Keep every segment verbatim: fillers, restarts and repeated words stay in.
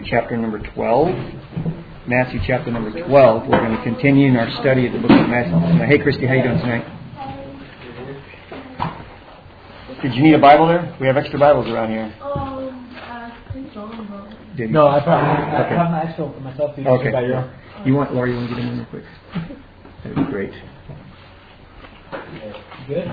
chapter number twelve. Matthew chapter number twelve. We're going to continue in our study of the book of Matthew. Hey, Christy, how you doing tonight? Did you need a Bible there? We have extra Bibles around here. Um, I think so. Did you? No, I probably I Okay. have my extra for myself. You Okay. By your You want, Laura, you want to get in real quick? That'd be great. Good.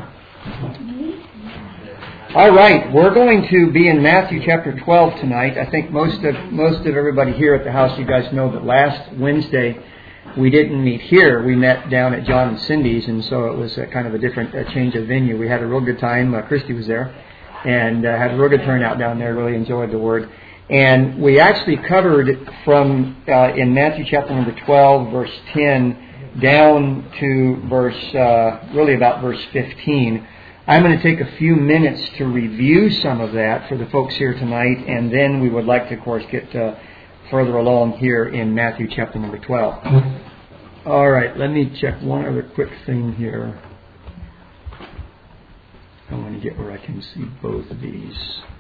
All right, we're going to be in Matthew chapter twelve tonight. I think most of most of everybody here at the house, you guys know that last Wednesday we didn't meet here. We met down at John and Cindy's, and so it was a kind of a different a change of venue. We had a real good time. Uh, Christy was there, and uh, had a real good turnout down there. Really enjoyed the Word. And we actually covered from uh, in Matthew chapter number twelve, verse ten, down to verse uh, really about verse fifteen. I'm going to take a few minutes to review some of that for the folks here tonight, and then we would like to, of course, get uh, further along here in Matthew chapter number twelve. All right, let me check one other quick thing here. I want to get where I can see both of these.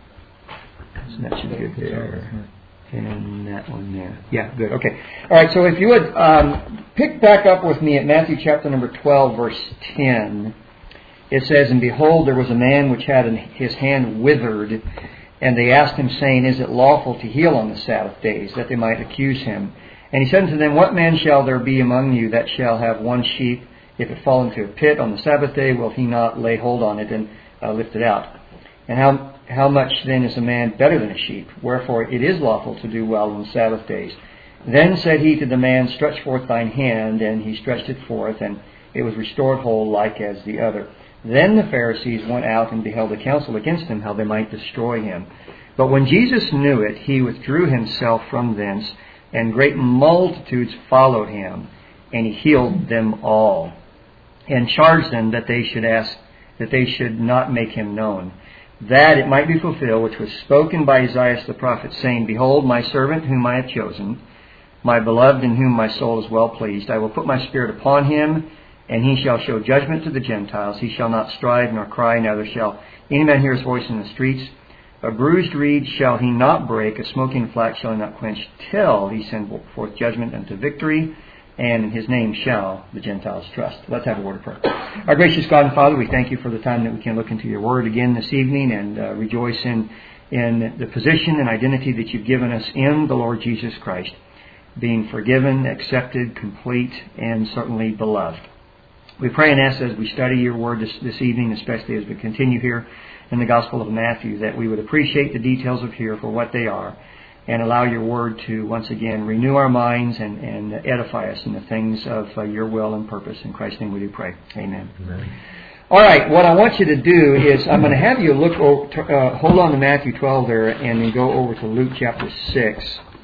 So that should be good there. And that one there. Yeah, good. Okay. All right, so if you would um, pick back up with me at Matthew chapter number twelve, verse ten. It says, "And behold, there was a man which had his hand withered, and they asked him, saying, Is it lawful to heal on the Sabbath days, that they might accuse him? And he said unto them, What man shall there be among you that shall have one sheep? If it fall into a pit on the Sabbath day, will he not lay hold on it and uh, lift it out? And how how much then is a man better than a sheep? Wherefore it is lawful to do well on the Sabbath days. Then said he to the man, Stretch forth thine hand. And he stretched it forth, and it was restored whole like as the other. Then the Pharisees went out and beheld a counsel against him, how they might destroy him. But when Jesus knew it, he withdrew himself from thence, and great multitudes followed him, and he healed them all, and charged them that they should ask, that they should not make him known, that it might be fulfilled which was spoken by Isaiah the prophet, saying, Behold, my servant whom I have chosen, my beloved in whom my soul is well pleased. I will put my spirit upon him, and he shall show judgment to the Gentiles. He shall not strive nor cry, neither shall any man hear his voice in the streets. A bruised reed shall he not break, a smoking flax shall he not quench, till he send forth judgment unto victory, and in his name shall the Gentiles trust." Let's have a word of prayer. Our gracious God and Father, we thank you for the time that we can look into your word again this evening, and uh, rejoice in, in the position and identity that you've given us in the Lord Jesus Christ, being forgiven, accepted, complete, and certainly beloved. We pray and ask as we study your word this, this evening, especially as we continue here in the Gospel of Matthew, that we would appreciate the details of here for what they are, and allow your word to once again renew our minds and, and edify us in the things of uh, your will and purpose. In Christ's name we do pray. Amen. Amen. All right, what I want you to do is I'm going to have you look over, uh, hold on to Matthew twelve there, and then go over to Luke chapter six.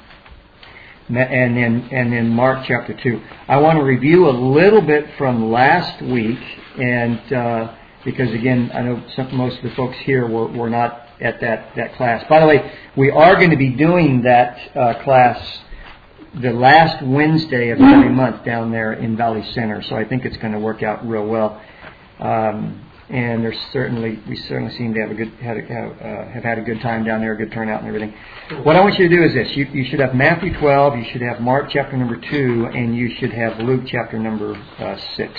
And then, and then Mark chapter two. I want to review a little bit from last week, and uh, because again, I know some, most of the folks here were, were not at that, that class. By the way, we are going to be doing that uh, class the last Wednesday of every month down there in Valley Center, so I think it's going to work out real well. Um, and there's certainly we certainly seem to have a good had a, have, uh, have had a good time down there, a good turnout and everything. What I want you to do is this: you, you should have Matthew twelve, you should have Mark chapter number two, and you should have Luke chapter number uh, six.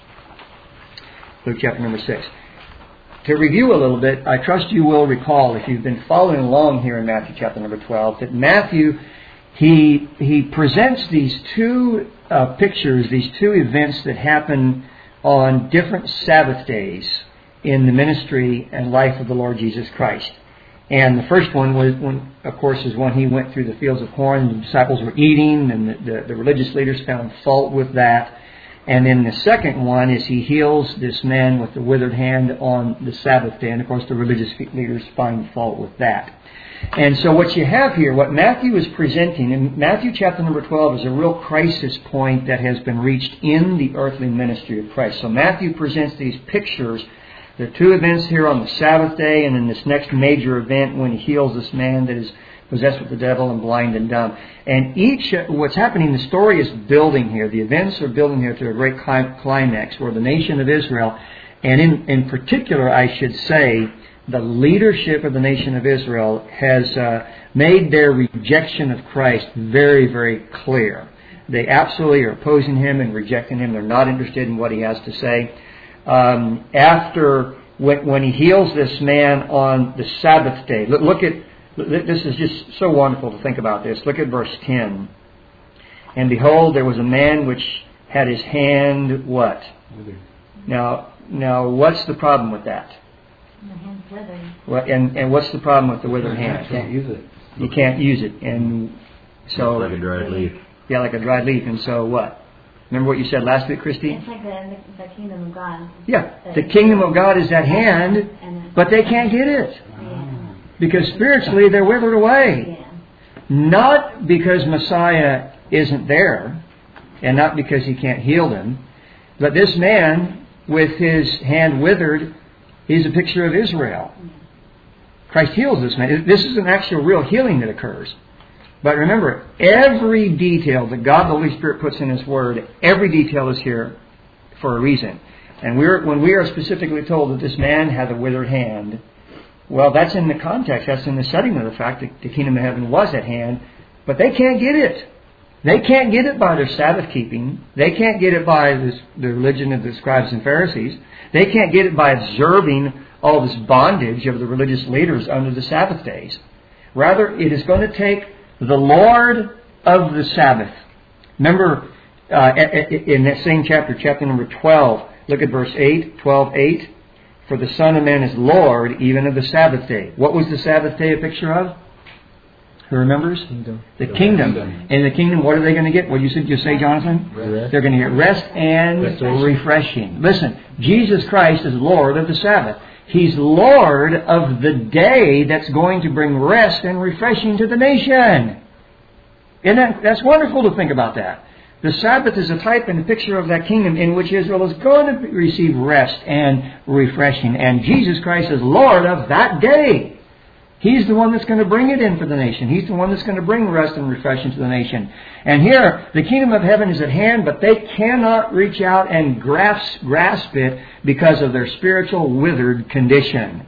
Luke chapter number six. To review a little bit, I trust you will recall, if you've been following along here in Matthew chapter number twelve, that Matthew he he presents these two uh, pictures, these two events that happen on different Sabbath days in the ministry and life of the Lord Jesus Christ. And the first one was, when, of course, is when he went through the fields of corn. The disciples were eating, and the, the, the religious leaders found fault with that. And then the second one is he heals this man with the withered hand on the Sabbath day. And, of course, the religious leaders find fault with that. And so what you have here, what Matthew is presenting, in Matthew chapter number twelve is a real crisis point that has been reached in the earthly ministry of Christ. So Matthew presents these pictures. There are two events here on the Sabbath day, and then this next major event when he heals this man that is possessed with the devil and blind and dumb. And each, what's happening, the story is building here. The events are building here to a great climax where the nation of Israel, and in, in particular, I should say, the leadership of the nation of Israel has uh, made their rejection of Christ very, very clear. They absolutely are opposing Him and rejecting Him. They're not interested in what He has to say. Um, after, when, when He heals this man on the Sabbath day, look, look at, this is just so wonderful to think about this. Look at verse ten. And behold, there was a man which had his hand, what? Withered. Now, now, what's the problem with that? My hand's withered. What, and, and what's the problem with the withered hand? You can't use it. You can't use it. And so, like a dried leaf. yeah, like a dried leaf. And so what? Remember what you said last week, Christy? It's like the, the kingdom of God. Yeah, the kingdom of God is at hand, And, but they can't get it. yeah. Because spiritually they're withered away. Yeah. Not because Messiah isn't there, and not because He can't heal them, but this man with his hand withered, he's a picture of Israel. Christ heals this man. This is an actual real healing that occurs. But remember, every detail that God the Holy Spirit puts in His Word, every detail is here for a reason. And we're, when we are specifically told that this man had a withered hand, well, that's in the context, that's in the setting of the fact that the kingdom of heaven was at hand, but they can't get it. They can't get it by their Sabbath keeping. They can't get it by this, the religion of the scribes and Pharisees. They can't get it by observing all this bondage of the religious leaders under the Sabbath days. Rather, it is going to take the Lord of the Sabbath. Remember, uh, in that same chapter, chapter number twelve, look at verse eight, twelve eight. For the Son of Man is Lord even of the Sabbath day. What was the Sabbath day a picture of? Who remembers? Kingdom. The kingdom. In the kingdom, what are they going to get? What did you just say, Jonathan? Rest. They're going to get rest and Restoration. refreshing. Listen, Jesus Christ is Lord of the Sabbath. He's Lord of the day that's going to bring rest and refreshing to the nation. And that, that's wonderful to think about that. The Sabbath is a type and a picture of that kingdom in which Israel is going to receive rest and refreshing. And Jesus Christ is Lord of that day. He's the one that's going to bring it in for the nation. He's the one that's going to bring rest and refreshing to the nation. And here, the kingdom of heaven is at hand, but they cannot reach out and grasp, grasp it because of their spiritual withered condition.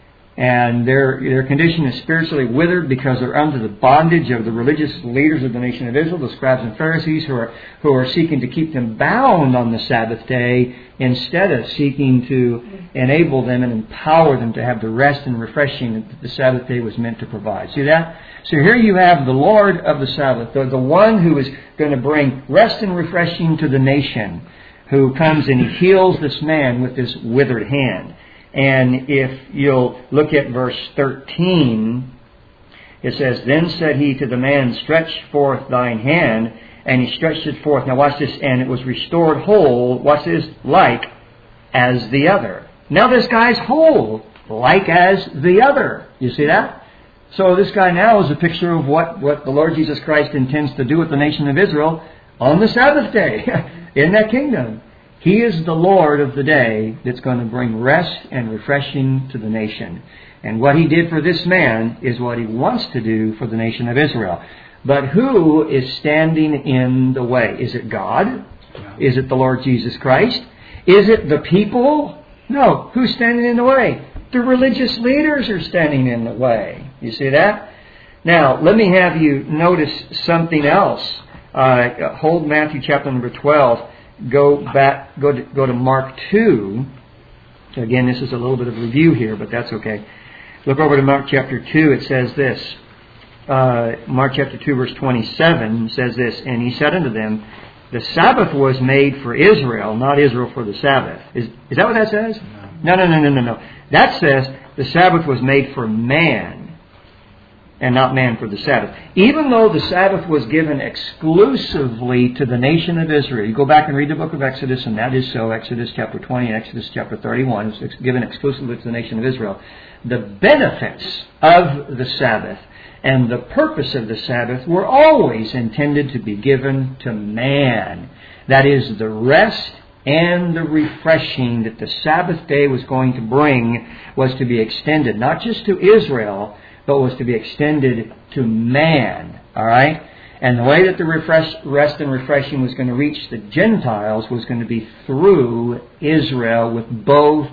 And their, their condition is spiritually withered because they're under the bondage of the religious leaders of the nation of Israel, the scribes and Pharisees, who are, who are seeking to keep them bound on the Sabbath day instead of seeking to enable them and empower them to have the rest and refreshing that the Sabbath day was meant to provide. See that? So here you have the Lord of the Sabbath, the, the one who is going to bring rest and refreshing to the nation, who comes and He heals this man with this withered hand. And if you'll look at verse thirteen, it says, Then said He to the man, Stretch forth thine hand. And he stretched it forth. Now watch this. And it was restored whole, watch this, like as the other. Now this guy's whole, like as the other. You see that? So this guy now is a picture of what, what the Lord Jesus Christ intends to do with the nation of Israel on the Sabbath day in that kingdom. He is the Lord of the day that's going to bring rest and refreshing to the nation. And what He did for this man is what He wants to do for the nation of Israel. But who is standing in the way? Is it God? Is it the Lord Jesus Christ? Is it the people? No. Who's standing in the way? The religious leaders are standing in the way. You see that? Now, let me have you notice something else. Uh, hold Matthew chapter number twelve. Go back, go to, go to Mark two. Again, this is a little bit of review here, but that's okay. Look over to Mark chapter two. It says this. Uh, Mark chapter two, verse twenty-seven says this, And He said unto them, The Sabbath was made for Israel, not Israel for the Sabbath. Is, is that what that says? No, no, no, no, no, no. That says the Sabbath was made for man, and not man for the Sabbath. Even though the Sabbath was given exclusively to the nation of Israel. You go back and read the book of Exodus, and that is so. Exodus chapter twenty and Exodus chapter thirty-one is given exclusively to the nation of Israel. The benefits of the Sabbath and the purpose of the Sabbath were always intended to be given to man. That is, the rest and the refreshing that the Sabbath day was going to bring was to be extended, not just to Israel, but was to be extended to man. All right? And the way that the refresh, rest and refreshing was going to reach the Gentiles was going to be through Israel with both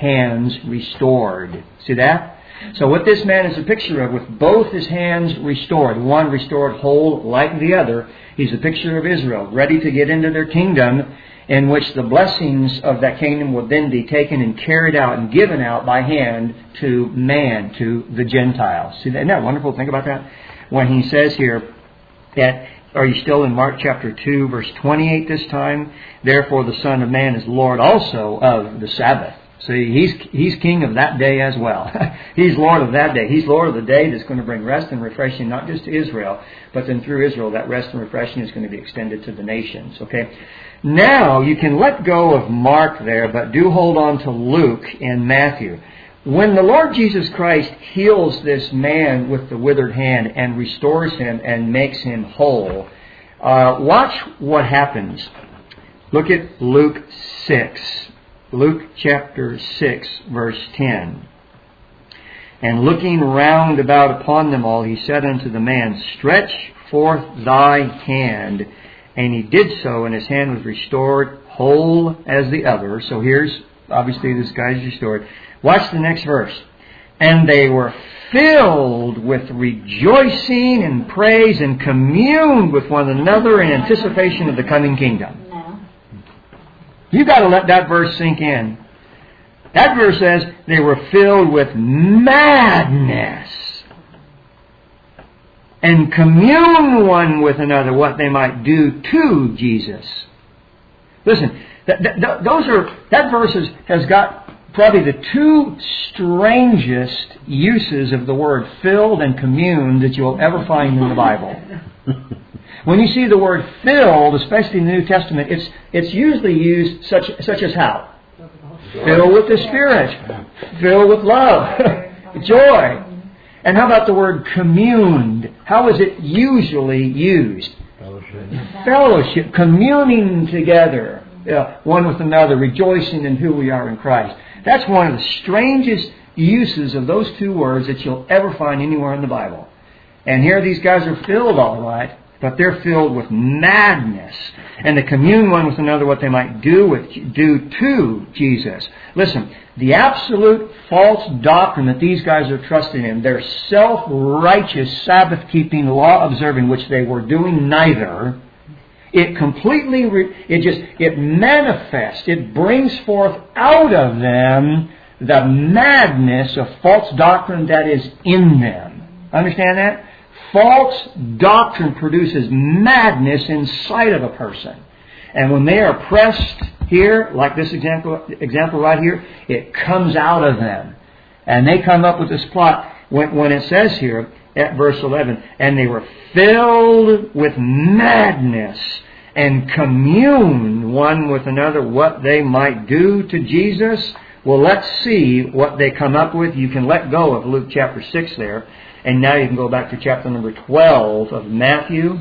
hands restored. See that? So what this man is a picture of, with both his hands restored, one restored whole like the other, he's a picture of Israel, ready to get into their kingdom, in which the blessings of that kingdom will then be taken and carried out and given out by hand to man, to the Gentiles. See, isn't that wonderful? Think about that. When he says here that, are you still in Mark chapter two, verse twenty-eight this time? Therefore the Son of Man is Lord also of the Sabbath. See, he's he's king of that day as well. He's Lord of that day. He's Lord of the day that's going to bring rest and refreshing not just to Israel, but then through Israel that rest and refreshing is going to be extended to the nations. Okay. Now you can let go of Mark there, but do hold on to Luke and Matthew. When the Lord Jesus Christ heals this man with the withered hand and restores him and makes him whole, uh, watch what happens. Look at Luke six. Luke chapter six, verse ten. And looking round about upon them all, he said unto the man, Stretch forth thy hand. And he did so, and his hand was restored whole as the other. So here's, obviously this guy's restored. Watch the next verse. And they were filled with rejoicing and praise and communed with one another in anticipation of the coming kingdom. No. You've got to let that verse sink in. That verse says they were filled with madness and commune one with another what they might do to Jesus. Listen, th- th- th- those are that verse has, has got probably the two strangest uses of the word filled and commune that you'll ever find in the Bible. When you see the word filled, especially in the New Testament, it's it's usually used such such as how? Filled with the Spirit, filled with love, joy. And how about the word communed? How is it usually used? Fellowship. Fellowship, communing together, uh, one with another, rejoicing in who we are in Christ. That's one of the strangest uses of those two words that you'll ever find anywhere in the Bible. And here these guys are filled all right, but they're filled with madness. And to commune one with another what they might do with do to Jesus. Listen, the absolute false doctrine that these guys are trusting in, their self-righteous Sabbath-keeping, law-observing, which they were doing neither, it completely, it just, it manifests, it brings forth out of them the madness of false doctrine that is in them. Understand that? False doctrine produces madness inside of a person. And when they are pressed here, like this example example right here, it comes out of them. And they come up with this plot. When, when it says here, at verse eleven, and they were filled with madness and communed one with another what they might do to Jesus. Well, let's see what they come up with. You can let go of Luke chapter six there. And now you can go back to chapter number twelve of Matthew.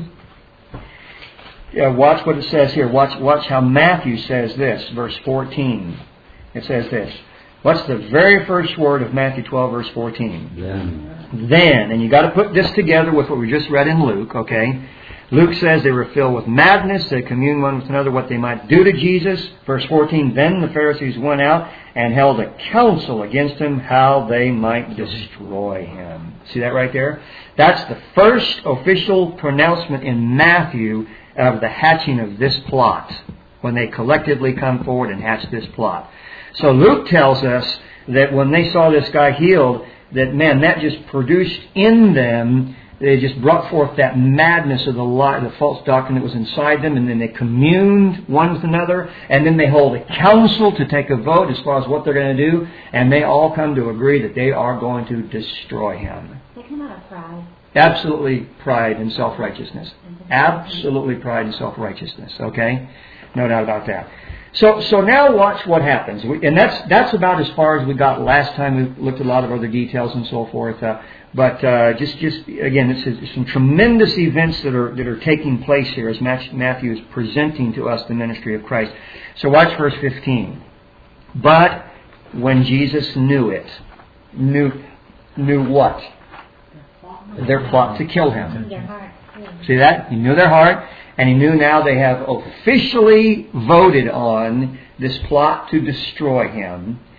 Uh, watch what it says here. Watch, watch how Matthew says this, verse fourteen. It says this. What's the very first word of Matthew twelve, verse fourteen? Then. Then. And you got to put this together with what we just read in Luke, okay? Luke says they were filled with madness. They communed one with another what they might do to Jesus. Verse fourteen, then the Pharisees went out and held a council against him how they might destroy him. See that right there? That's the first official pronouncement in Matthew of the hatching of this plot, when they collectively come forward and hatch this plot. So Luke tells us that when they saw this guy healed, that, man, that just produced in them, they just brought forth that madness of the lie, the false doctrine that was inside them, and then they communed one with another, and then they hold a council to take a vote as far as what they're going to do, and they all come to agree that they are going to destroy him. They come out of pride. Absolutely pride and self-righteousness. Absolutely pride and self-righteousness. Okay? No doubt about that. So so now watch what happens. We, and that's that's about as far as we got last time. We looked at a lot of other details and so forth. Uh, but uh, just, just again, it's some tremendous events that are that are taking place here as Matthew is presenting to us the ministry of Christ. So watch verse fifteen. But when Jesus knew it, knew knew what? Their plot to kill him. Their heart. Yeah. See that? He knew their heart, and he knew now they have officially voted on this plot to destroy him.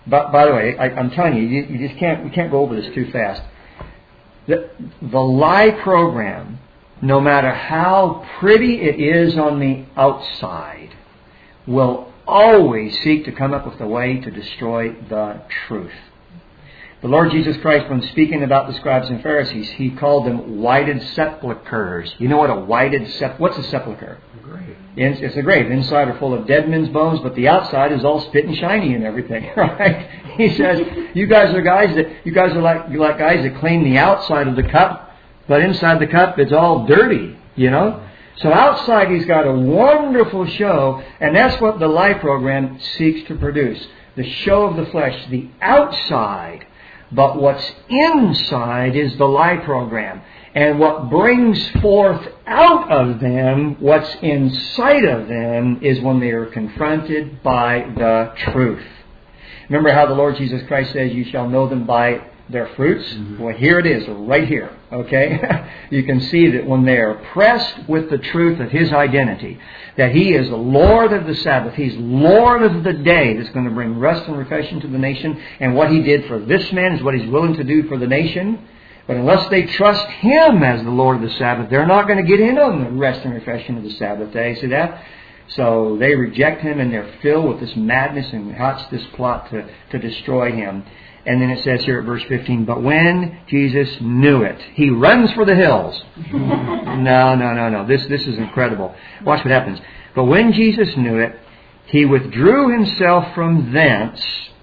By, by the way, I, I'm telling you, you, you just can't, we can't go over this too fast. The, the lie program, no matter how pretty it is on the outside, will always seek to come up with a way to destroy the truth. The Lord Jesus Christ, when speaking about the scribes and Pharisees, He called them whited sepulchres. You know what a whited sepulchre? What's a sepulchre? A grave. It's a grave. Inside are full of dead men's bones, but the outside is all spit and shiny and everything. Right? He says, you guys are guys that you guys are like you're like guys that clean the outside of the cup, but inside the cup it's all dirty. You know. So outside He's got a wonderful show, and that's what the lie program seeks to produce. The show of the flesh, the outside. But what's inside is the lie program. And what brings forth out of them, what's inside of them, is when they are confronted by the truth. Remember how the Lord Jesus Christ says, you shall know them by their fruits? Mm-hmm. Well, here it is, right here. Okay? You can see that when they are pressed with the truth of His identity, that He is the Lord of the Sabbath, He's Lord of the day that's going to bring rest and refreshing to the nation, and what He did for this man is what He's willing to do for the nation. But unless they trust Him as the Lord of the Sabbath, they're not going to get in on the rest and refreshing of the Sabbath day. See that? So they reject Him, and they're filled with this madness and hatch this plot to, to destroy Him. And then it says here at verse fifteen, but when Jesus knew it, He runs for the hills. No, no, no, no. This, this is incredible. Watch what happens. But when Jesus knew it, He withdrew Himself from thence,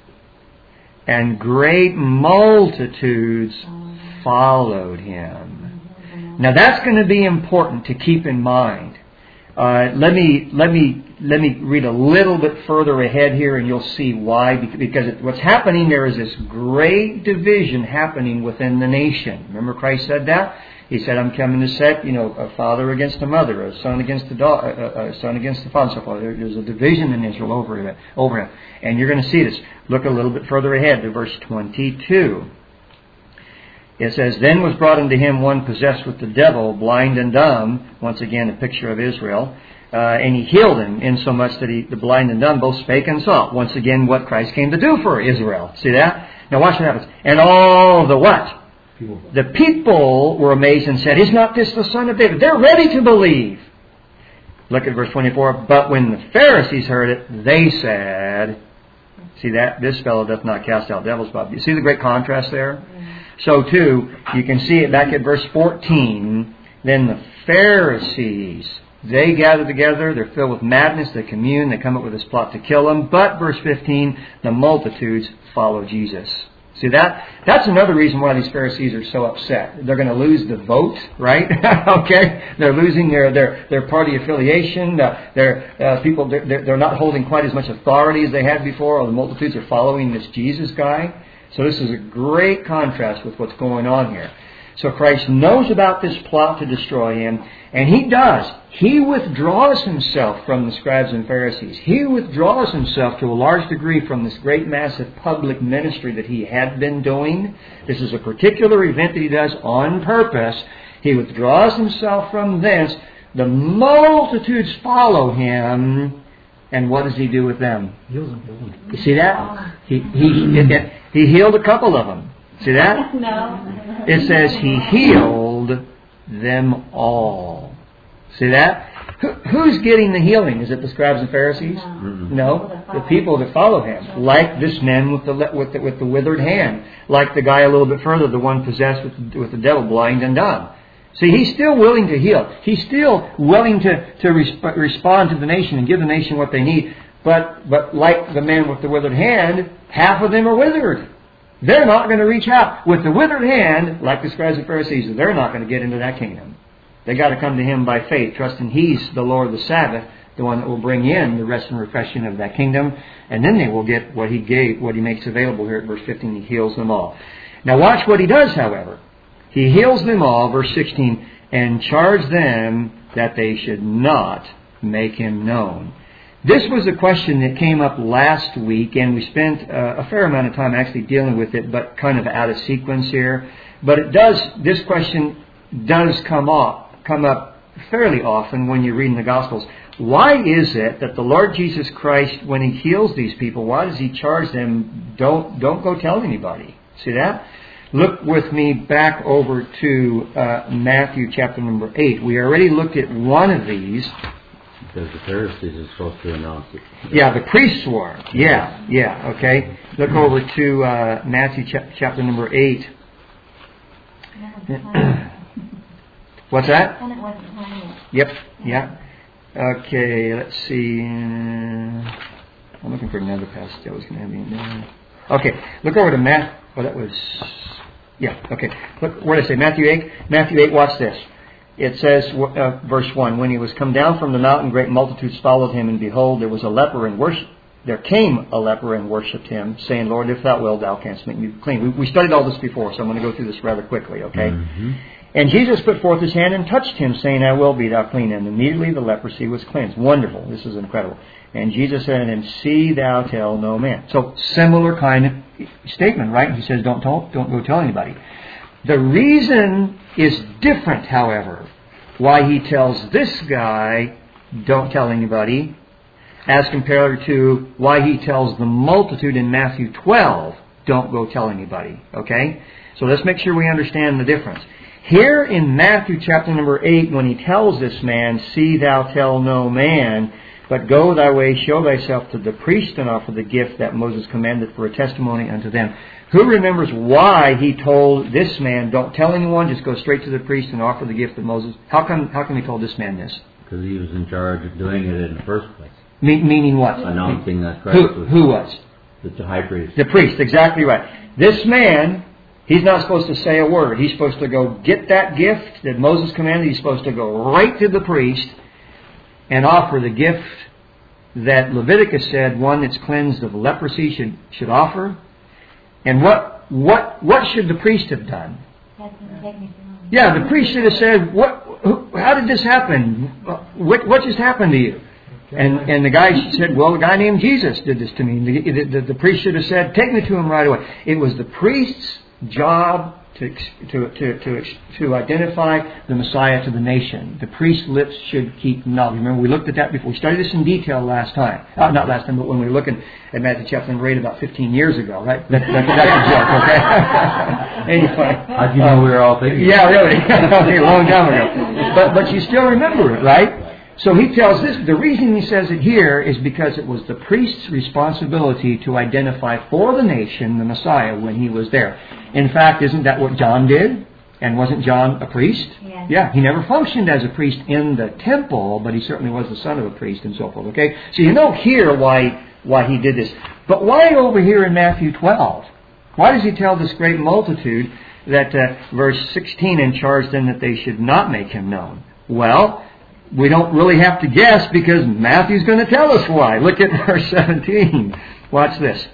and great multitudes followed Him. Now that's going to be important to keep in mind. Uh, let me let me let me read a little bit further ahead here, and you'll see why. Because it, what's happening there is this great division happening within the nation. Remember, Christ said that. He said, "I'm coming to set, you know, a father against a mother, a son against the daughter, a, a son against the father." So forth. There's a division in Israel over it, over him, and you're going to see this. Look a little bit further ahead to verse twenty-two. It says, then was brought unto him one possessed with the devil, blind and dumb, once again a picture of Israel, uh, and he healed him, insomuch that he, the blind and dumb both spake and saw. Once again, what Christ came to do for Israel. See that? Now watch what happens. And all the what? People. The people were amazed and said, is not this the Son of David? They're ready to believe. Look at verse twenty-four. But when the Pharisees heard it, they said, see that? This fellow doth not cast out devils, Bob. You see the great contrast there? So too, you can see it back at verse fourteen. Then the Pharisees, they gather together, they're filled with madness, they commune, they come up with this plot to kill him. But, verse fifteen, the multitudes follow Jesus. See that? That's another reason why these Pharisees are so upset. They're going to lose the vote, right? Okay? They're losing their their, their party affiliation. Uh, they're, uh, people, they're, they're not holding quite as much authority as they had before. Or the multitudes are following this Jesus guy. So this is a great contrast with what's going on here. So Christ knows about this plot to destroy him, and He does. He withdraws Himself from the scribes and Pharisees. He withdraws Himself to a large degree from this great massive public ministry that He had been doing. This is a particular event that He does on purpose. He withdraws Himself from thence. The multitudes follow Him. And what does He do with them? Heals them. You see that? He, he, he healed a couple of them. See that? No. It says He healed them all. See that? Who, who's getting the healing? Is it the scribes and Pharisees? No. No. The people that follow Him. Like this man with the, with the, with the withered hand. Like the guy a little bit further, the one possessed with, with the devil, blind and dumb. See, He's still willing to heal. He's still willing to, to resp- respond to the nation and give the nation what they need. But, but like the man with the withered hand, half of them are withered. They're not going to reach out. With the withered hand, like the scribes and Pharisees, they're not going to get into that kingdom. They got to come to Him by faith, trusting He's the Lord of the Sabbath, the one that will bring in the rest and refreshing of that kingdom. And then they will get what He gave, what He makes available here at verse fifteen. He heals them all. Now watch what He does, however. He heals them all, verse sixteen, and charged them that they should not make Him known. This was a question that came up last week, and we spent uh, a fair amount of time actually dealing with it, but kind of out of sequence here. But it does. This question does come up, come up fairly often when you're reading the Gospels. why is it that the Lord Jesus Christ, when He heals these people, why does He charge them, don't, don't go tell anybody? See that? Look with me back over to uh, Matthew chapter number eight. We already looked at one of these. Because the Pharisees are supposed to announce it. Yeah, the priests were. Yeah, yeah, okay. Look over to uh, Matthew ch- chapter number eight. What's that? And it wasn't planned. Yep, yeah. Okay, let's see. Uh, I'm looking for another passage I was going to have in there. Okay, look over to Matthew. Oh, that was... Yeah, okay. Look, what did I say? Matthew eight? Matthew eight, watch this. It says, uh, verse one, when He was come down from the mountain, great multitudes followed Him, and behold, there was a leper and worship. There came a leper and worshipped Him, saying, Lord, if Thou wilt, Thou canst make me clean. We, we studied all this before, so I'm going to go through this rather quickly, okay? Mm-hmm. And Jesus put forth His hand and touched him, saying, I will, be thou clean. And immediately the leprosy was cleansed. Wonderful. This is incredible. And Jesus said unto him, see thou tell no man. So, similar kind of statement, right? He says, don't tell, don't go tell anybody. The reason is different, however, why He tells this guy, don't tell anybody, as compared to why He tells the multitude in Matthew twelve, don't go tell anybody. Okay? So let's make sure we understand the difference. Here in Matthew chapter number eight, when He tells this man, see thou tell no man, but go thy way, show thyself to the priest, and offer the gift that Moses commanded for a testimony unto them. Who remembers why He told this man, don't tell anyone, just go straight to the priest and offer the gift of Moses? How come, how come He told this man this? Because he was in charge of doing it in the first place. Me- meaning what? Announcing that Christ Who, was who was? the high priest. The priest, exactly right. This man, he's not supposed to say a word. He's supposed to go get that gift that Moses commanded. He's supposed to go right to the priest and offer the gift that Leviticus said one that's cleansed of leprosy should, should offer. And what what what should the priest have done? Yeah, the priest should have said, "What? Who, how did this happen? What what just happened to you?" And and the guy said, "Well, a guy named Jesus did this to me." The, the, the priest should have said, "Take me to him right away." It was the priest's job to to to to, to identify the Messiah to the nation. The priest's lips should keep knowledge. Remember, we looked at that before. We studied this in detail last time. Uh, not last time, but when we were looking at Matthew chapter number eight about fifteen years ago, right? That, that, that's a joke, okay? Anyway. How do you know we were all thinking? Yeah, really. A long time ago. But but you still remember it, right? So he tells this, the reason he says it here is because it was the priest's responsibility to identify for the nation the Messiah when he was there. In fact, isn't that what John did? And wasn't John a priest? Yes. Yeah, he never functioned as a priest in the temple, but he certainly was the son of a priest and so forth. Okay, so you know here why why he did this. But why over here in Matthew twelve? Why does he tell this great multitude that uh, verse sixteen and charge them that they should not make him known? Well, we don't really have to guess because Matthew's going to tell us why. Look at verse seventeen. Watch this.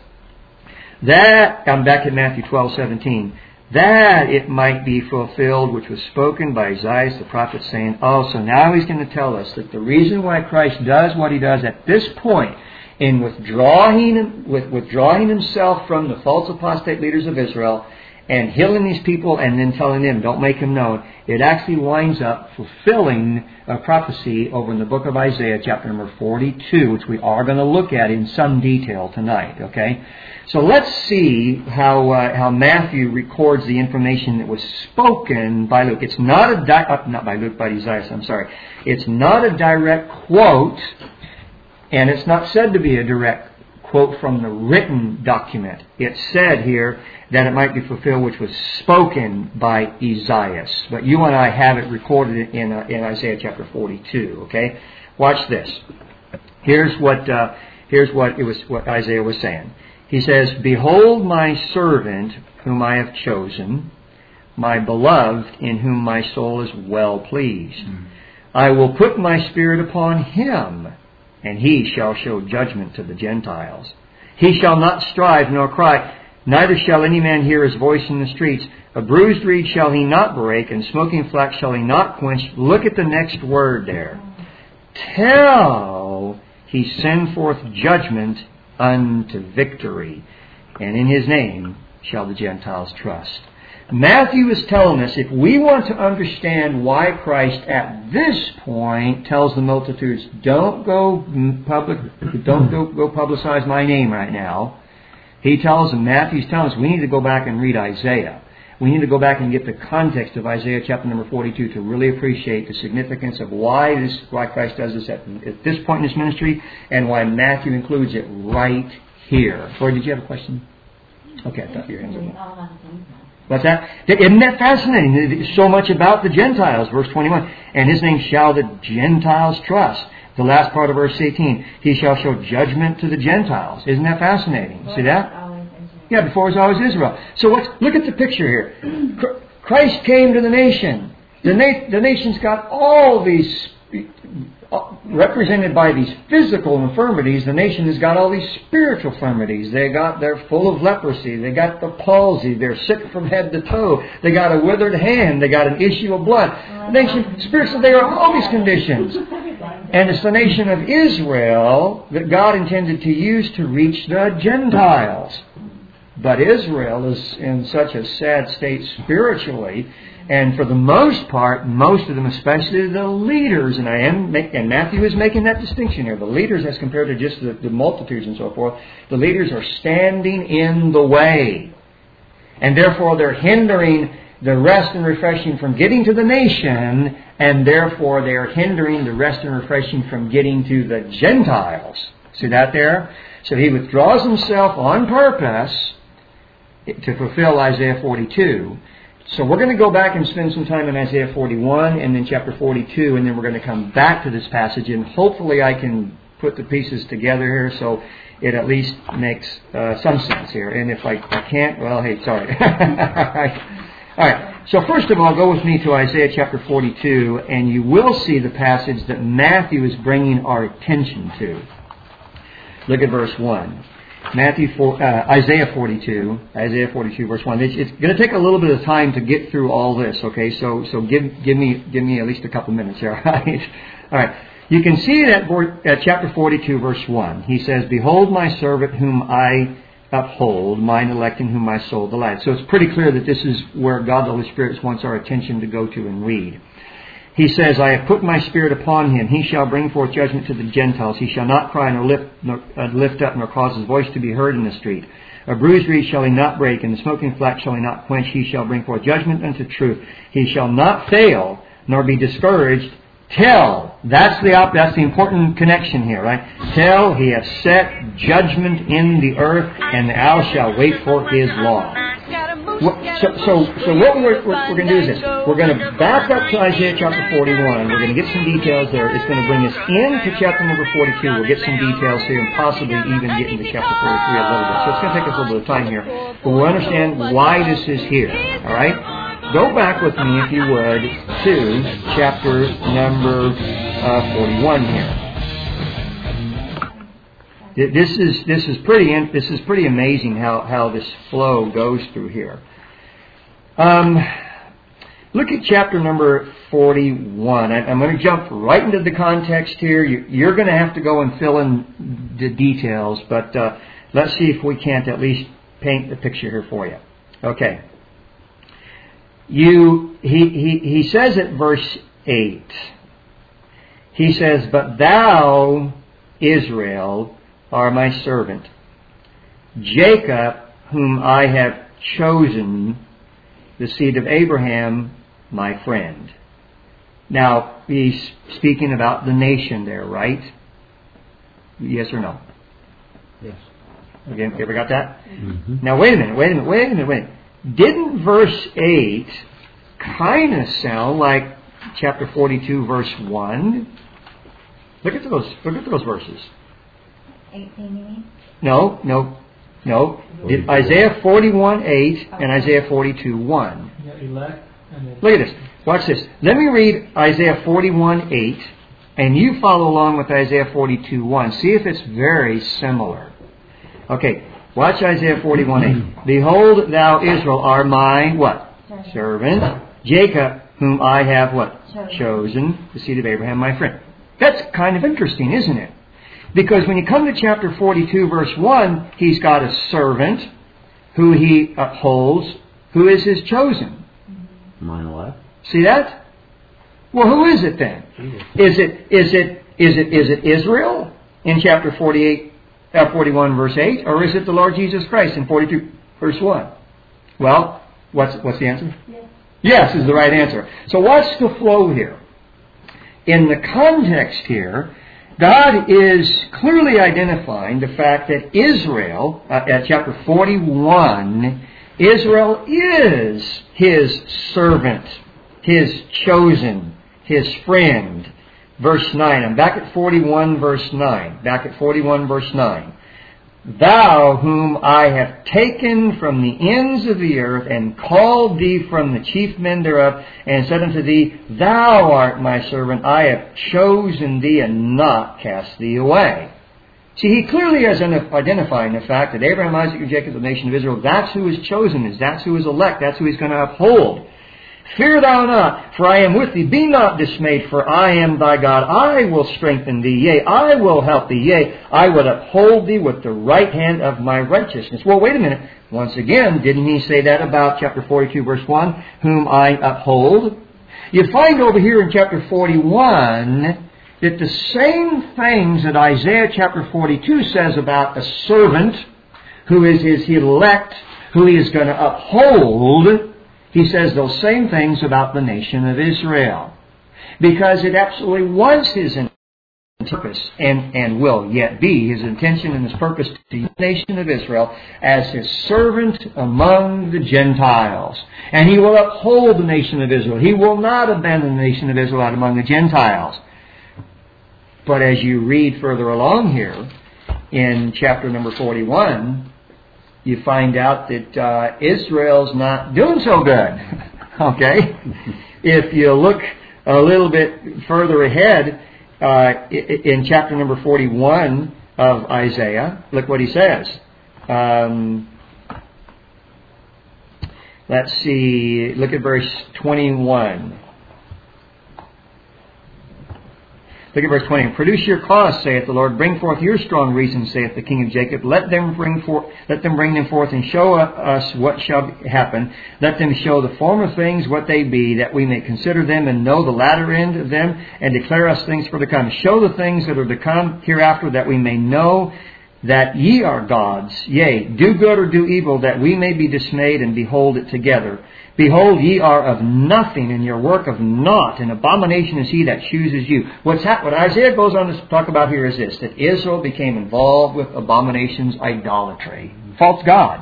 That, I'm back at Matthew twelve seventeen. That it might be fulfilled which was spoken by Isaiah the prophet, saying, oh, so now he's going to tell us that the reason why Christ does what He does at this point in withdrawing, with, withdrawing Himself from the false apostate leaders of Israel and healing these people and then telling them, don't make Him known, it actually winds up fulfilling a prophecy over in the book of Isaiah, chapter number forty-two, which we are going to look at in some detail tonight, okay? So let's see how uh, how Matthew records the information that was spoken by Luke. It's not a di- uh, not by Luke, by Isaiah, I'm sorry. It's not a direct quote, and it's not said to be a direct quote from the written document. It's said here that it might be fulfilled which was spoken by Isaiah. But you and I have it recorded in uh, in Isaiah chapter forty-two. Okay, watch this. Here's what uh, here's what it was what Isaiah was saying. He says, "Behold my servant whom I have chosen, my beloved in whom my soul is well pleased. Mm. I will put my spirit upon him, and he shall show judgment to the Gentiles. He shall not strive nor cry, neither shall any man hear his voice in the streets. A bruised reed shall he not break, and smoking flax shall he not quench." Look at the next word there. "Till he send forth judgment unto victory, and in his name shall the Gentiles trust." Matthew is telling us if we want to understand why Christ at this point tells the multitudes, don't go public, don't go, go publicize my name right now. He tells them, Matthew's telling us, we need to go back and read Isaiah. We need to go back and get the context of Isaiah chapter number forty-two to really appreciate the significance of why this, why Christ does this at, at this point in His ministry, and why Matthew includes it right here. Or did you have a question? Okay, I thought you were in. What's that? Isn't that fascinating? So much about the Gentiles. Verse twenty-one. And His name shall the Gentiles trust. The last part of verse eighteen. He shall show judgment to the Gentiles. Isn't that fascinating? See that? Yeah, before it was always Israel. So let's look at the picture here. Christ came to the nation. The, na- the nation's got all these, uh, represented by these physical infirmities. The nation has got all these spiritual infirmities. They got, they're full of leprosy. They got the palsy. They're sick from head to toe. They got a withered hand. They got an issue of blood. The nation, spiritually, they are all these conditions. And it's the nation of Israel that God intended to use to reach the Gentiles. But Israel is in such a sad state spiritually, and for the most part, most of them, especially the leaders, and I am, make, and Matthew is making that distinction here. The leaders, as compared to just the, the multitudes and so forth, the leaders are standing in the way, and therefore they're hindering the rest and refreshing from getting to the nation, and therefore they are hindering the rest and refreshing from getting to the Gentiles. See that there? So He withdraws Himself on purpose to fulfill Isaiah forty-two. So we're going to go back and spend some time in Isaiah forty-one and then chapter forty-two, and then we're going to come back to this passage, and hopefully I can put the pieces together here so it at least makes uh, some sense here. And if I, I can't, well, hey, sorry. All right. So first of all, go with me to Isaiah chapter forty-two, and you will see the passage that Matthew is bringing our attention to. Look at verse one. Matthew four, uh, Isaiah forty-two, Isaiah forty-two, verse one. It's, it's going to take a little bit of time to get through all this. Okay, so so give give me give me at least a couple minutes here. All right, all right. You can see it at, at chapter forty-two, verse one. He says, "Behold, my servant whom I uphold, mine elect in whom my soul delights." So it's pretty clear that this is where God the Holy Spirit wants our attention to go to and read. He says, "I have put my Spirit upon him. He shall bring forth judgment to the Gentiles. He shall not cry nor lift, nor, uh, lift up nor cause his voice to be heard in the street. A bruised reed shall he not break, and the smoking flax shall he not quench. He shall bring forth judgment unto truth. He shall not fail nor be discouraged till," that's the op- that's the important connection here, right? "Till he hath set judgment in the earth, and thou shalt wait for his law." So, so, so what we're, we're, we're going to do is this. We're going to back up to Isaiah chapter forty-one. We're going to get some details there. It's going to bring us into chapter number forty-two. We'll get some details here and possibly even get into chapter forty-three a little bit. So it's going to take us a little bit of time here. But we'll understand why this is here. All right? Go back with me, if you would, to chapter number uh, forty-one here. This is this is pretty this is pretty amazing how, how this flow goes through here. Um, look at chapter number forty-one. I, I'm going to jump right into the context here. You, you're going to have to go and fill in the details, but uh, let's see if we can't at least paint the picture here for you. Okay. You he he he says at verse eight. He says, "But thou, Israel, are my servant, Jacob, whom I have chosen, the seed of Abraham, my friend." Now, he's speaking about the nation there, right? Yes or no? Yes. Okay, ever got that? Mm-hmm. Now, wait a minute, wait a minute, wait a minute, wait a minute. Didn't verse eight kind of sound like chapter forty-two, verse one? Look at those, look at those verses. eighteen, you mean? No, no, no. It, Isaiah forty-one eight and Isaiah forty-two one. Elect and then Look at this. Watch this. Let me read Isaiah forty-one eight, and you follow along with Isaiah forty-two one. See if it's very similar. Okay, watch Isaiah forty-one eight. "Behold, thou Israel are my what? Servant. Servant. Jacob, whom I have what? Chosen. Chosen, the seed of Abraham, my friend." That's kind of interesting, isn't it? Because when you come to chapter forty-two, verse one, he's got a servant who he upholds, who is His chosen. Mine elect. See that? Well, who is it then? Jesus. Is it is it is it is it Israel in chapter forty-eight, uh, forty-one, verse eight, or is it the Lord Jesus Christ in forty-two, verse one? Well, what's what's the answer? Yes. Yes is the right answer. So what's the flow here? In the context here, God is clearly identifying the fact that Israel, uh, at chapter forty-one, Israel is His servant, His chosen, His friend. Verse nine. I'm back at forty-one, verse nine. Back at forty-one, verse nine. Thou whom I have taken from the ends of the earth and called thee from the chief men thereof, and said unto thee, Thou art my servant, I have chosen thee and not cast thee away. See, he clearly is identifying the fact that Abraham, Isaac, and Jacob, the nation of Israel, that's who is chosen, is that's who is elect, that's who He's going to uphold. Fear thou not, for I am with thee. Be not dismayed, for I am thy God. I will strengthen thee. Yea, I will help thee. Yea, I will uphold thee with the right hand of my righteousness. Well, wait a minute. Once again, didn't He say that about chapter forty-two, verse one? Whom I uphold. You find over here in chapter forty-one that the same things that Isaiah chapter forty-two says about a servant who is His elect, who He is going to uphold, He says those same things about the nation of Israel. Because it absolutely was His purpose, and, and will yet be His intention and His purpose to the nation of Israel as His servant among the Gentiles. And He will uphold the nation of Israel. He will not abandon the nation of Israel out among the Gentiles. But as you read further along here, in chapter number forty-one, you find out that uh, Israel's not doing so good. Okay? If you look a little bit further ahead, uh, in chapter number forty-one of Isaiah, look what he says. Um, let's see, look at verse twenty-one. Look at verse twenty. Produce your cause, saith the Lord. Bring forth your strong reasons, saith the King of Jacob. Let them bring forth, let them bring them forth, and show us what shall happen. Let them show the former things what they be, that we may consider them and know the latter end of them, and declare us things for to come. Show the things that are to come hereafter, that we may know that ye are gods. Yea, do good or do evil, that we may be dismayed and behold it together. Behold, ye are of nothing, and your work of naught. An abomination is he that chooses you. What's hap- what Isaiah goes on to talk about here is this, that Israel became involved with abominations, idolatry, false gods.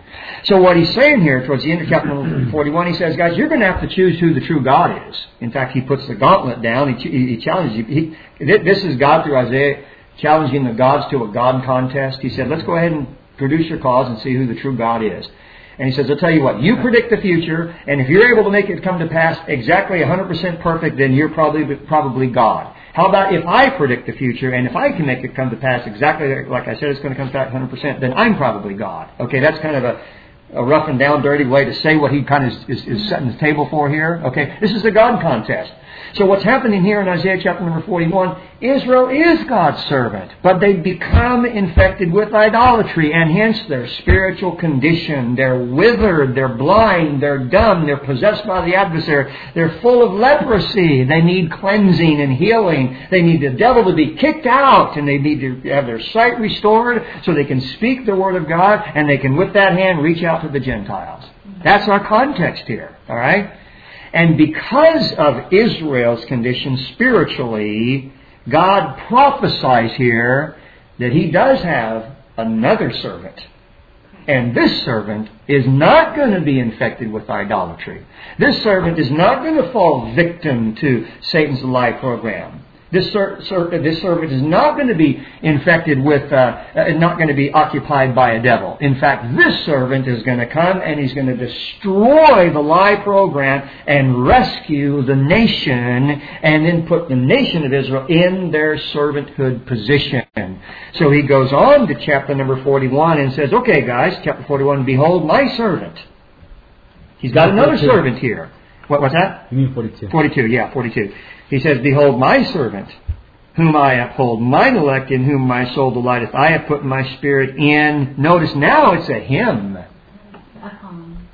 So what he's saying here towards the end of chapter forty-one, he says, guys, you're going to have to choose who the true God is. In fact, he puts the gauntlet down. He, he challenges you. He, this is God through Isaiah challenging the gods to a God contest. He said, let's go ahead and produce your cause and see who the true God is. And he says, I'll tell you what, you predict the future, and if you're able to make it come to pass exactly one hundred percent perfect, then you're probably probably God. How about if I predict the future, and if I can make it come to pass exactly like I said it's going to come to pass one hundred percent, then I'm probably God. Okay, that's kind of a, a rough and down, dirty way to say what he kind of is, is, is setting the table for here. Okay, this is a God contest. So what's happening here in Isaiah chapter number forty-one, Israel is God's servant, but they become infected with idolatry, and hence their spiritual condition. They're withered, they're blind, they're dumb, they're possessed by the adversary, they're full of leprosy. They need cleansing and healing. They need the devil to be kicked out, and they need to have their sight restored so they can speak the Word of God, and they can with that hand reach out to the Gentiles. That's our context here, all right? And because of Israel's condition spiritually, God prophesies here that He does have another servant. And this servant is not going to be infected with idolatry. This servant is not going to fall victim to Satan's lie program. This, ser- ser- this servant is not going to be infected with, uh, uh, not going to be occupied by a devil. In fact, this servant is going to come and he's going to destroy the lie program and rescue the nation, and then put the nation of Israel in their servanthood position. So he goes on to chapter number forty-one and says, okay guys, chapter forty-one, behold my servant. He's got another forty-two. servant here. What, what's that? You mean forty-two? forty-two, yeah, forty-two. He says, behold my servant, whom I uphold, mine elect, in whom my soul delighteth. I have put my spirit in. Notice now it's a him. A calm.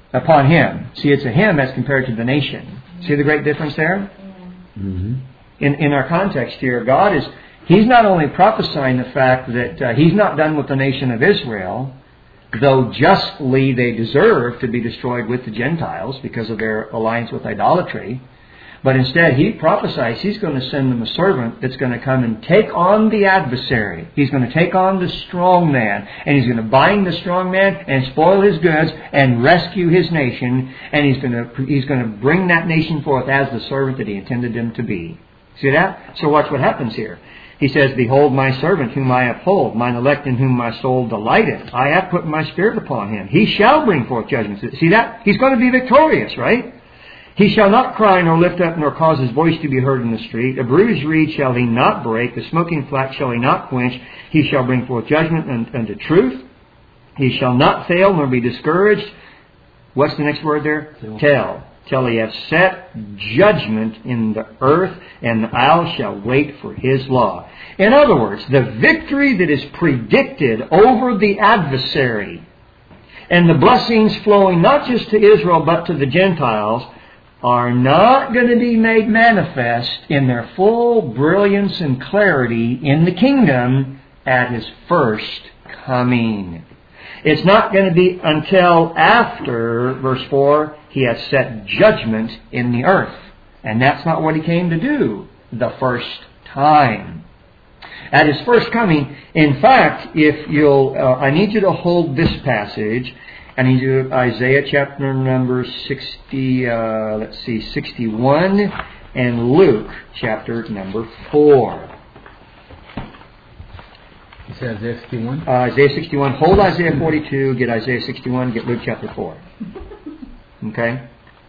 upon him. See, it's a him as compared to the nation. See the great difference there? Mm-hmm. In, in our context here, God is, He's not only prophesying the fact that uh, He's not done with the nation of Israel, though justly they deserve to be destroyed with the Gentiles because of their alliance with idolatry. But instead, He prophesies He's going to send them a servant that's going to come and take on the adversary. He's going to take on the strong man. And He's going to bind the strong man and spoil his goods and rescue his nation. And He's going to, he's going to bring that nation forth as the servant that He intended them to be. See that? So watch what happens here. He says, Behold my servant whom I uphold, mine elect in whom my soul delighteth. I have put my spirit upon him. He shall bring forth judgments. See that? He's going to be victorious, right? He shall not cry nor lift up nor cause his voice to be heard in the street. A bruised reed shall he not break. The smoking flax shall he not quench. He shall bring forth judgment unto truth. He shall not fail nor be discouraged. What's the next word there? Tell. Tell. Till he have set judgment in the earth, and the isle shall wait for his law. In other words, the victory that is predicted over the adversary and the blessings flowing not just to Israel but to the Gentiles are not going to be made manifest in their full brilliance and clarity in the kingdom at His first coming. It's not going to be until after, verse four, He has set judgment in the earth. And that's not what He came to do the first time. At His first coming, in fact, if you'll, uh, I need you to hold this passage. I need you to Isaiah chapter number sixty, uh, let's see, sixty-one, and Luke chapter number four. You said Isaiah sixty-one? Uh, Isaiah sixty-one. Hold Isaiah forty-two, get Isaiah sixty-one, get Luke chapter four. Okay?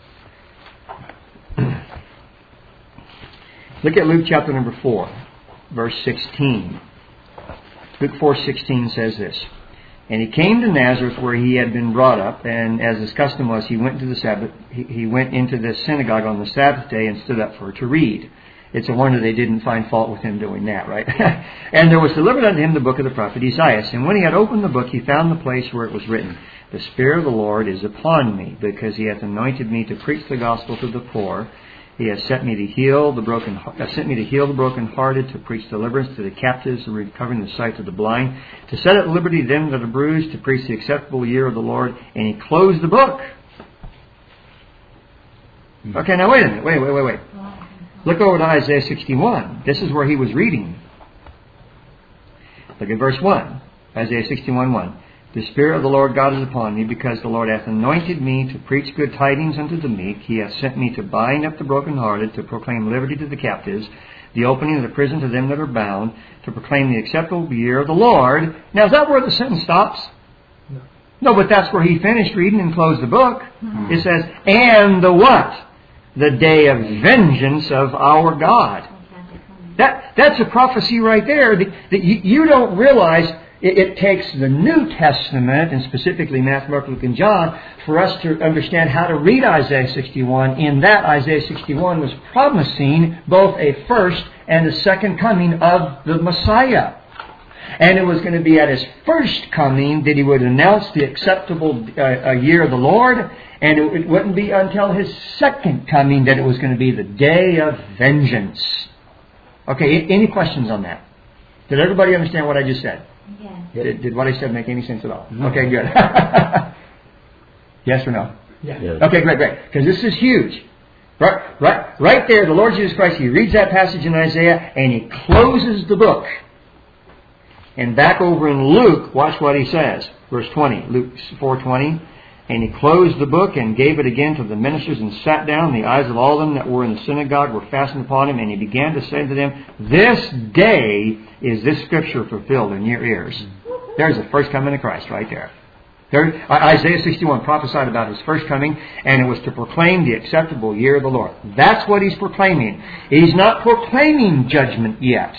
Look at Luke chapter number four, verse sixteen. Luke four sixteen says this. And he came to Nazareth where he had been brought up, and as his custom was, he went into the Sabbath, he, he went into the synagogue on the Sabbath day and stood up for to read. It's a wonder they didn't find fault with him doing that, right? And there was delivered unto him the book of the prophet Isaiah. And when he had opened the book, he found the place where it was written, The Spirit of the Lord is upon me, because He hath anointed me to preach the gospel to the poor. He has sent me to heal the broken, uh, sent me to heal the brokenhearted, to preach deliverance to the captives, and recovering the sight of the blind, to set at liberty them that are bruised, to preach the acceptable year of the Lord. And he closed the book. Okay, now wait a minute. Wait, wait, wait, wait. Look over to Isaiah sixty-one. This is where he was reading. Look at verse one. Isaiah sixty-one one. The Spirit of the Lord God is upon me, because the Lord hath anointed me to preach good tidings unto the meek. He hath sent me to bind up the brokenhearted, to proclaim liberty to the captives, the opening of the prison to them that are bound, to proclaim the acceptable year of the Lord. Now, is that where the sentence stops? No. No, but that's where he finished reading and closed the book. Mm-hmm. It says, and the what? The day of vengeance of our God. That That's a prophecy right there that, that you, you don't realize. It, it takes the New Testament, and specifically Matthew, Mark, Luke, and John, for us to understand how to read Isaiah sixty-one. In that, Isaiah sixty-one was promising both a first and a second coming of the Messiah. And it was going to be at His first coming that He would announce the acceptable uh, year of the Lord. And it, it wouldn't be until His second coming that it was going to be the day of vengeance. Okay, any questions on that? Did everybody understand what I just said? Yeah. Did, did what I said make any sense at all? No. Okay, good. Yes or no? Yeah. Yes. Okay, great, great. Because this is huge. Right, right, right there, the Lord Jesus Christ, He reads that passage in Isaiah and He closes the book. And back over in Luke, watch what He says. Verse twenty, Luke four twenty. And He closed the book and gave it again to the ministers and sat down. The eyes of all them that were in the synagogue were fastened upon Him. And He began to say to them, This day is this scripture fulfilled in your ears. There's the first coming of Christ right there. There, Isaiah sixty-one prophesied about His first coming, and it was to proclaim the acceptable year of the Lord. That's what He's proclaiming. He's not proclaiming judgment yet.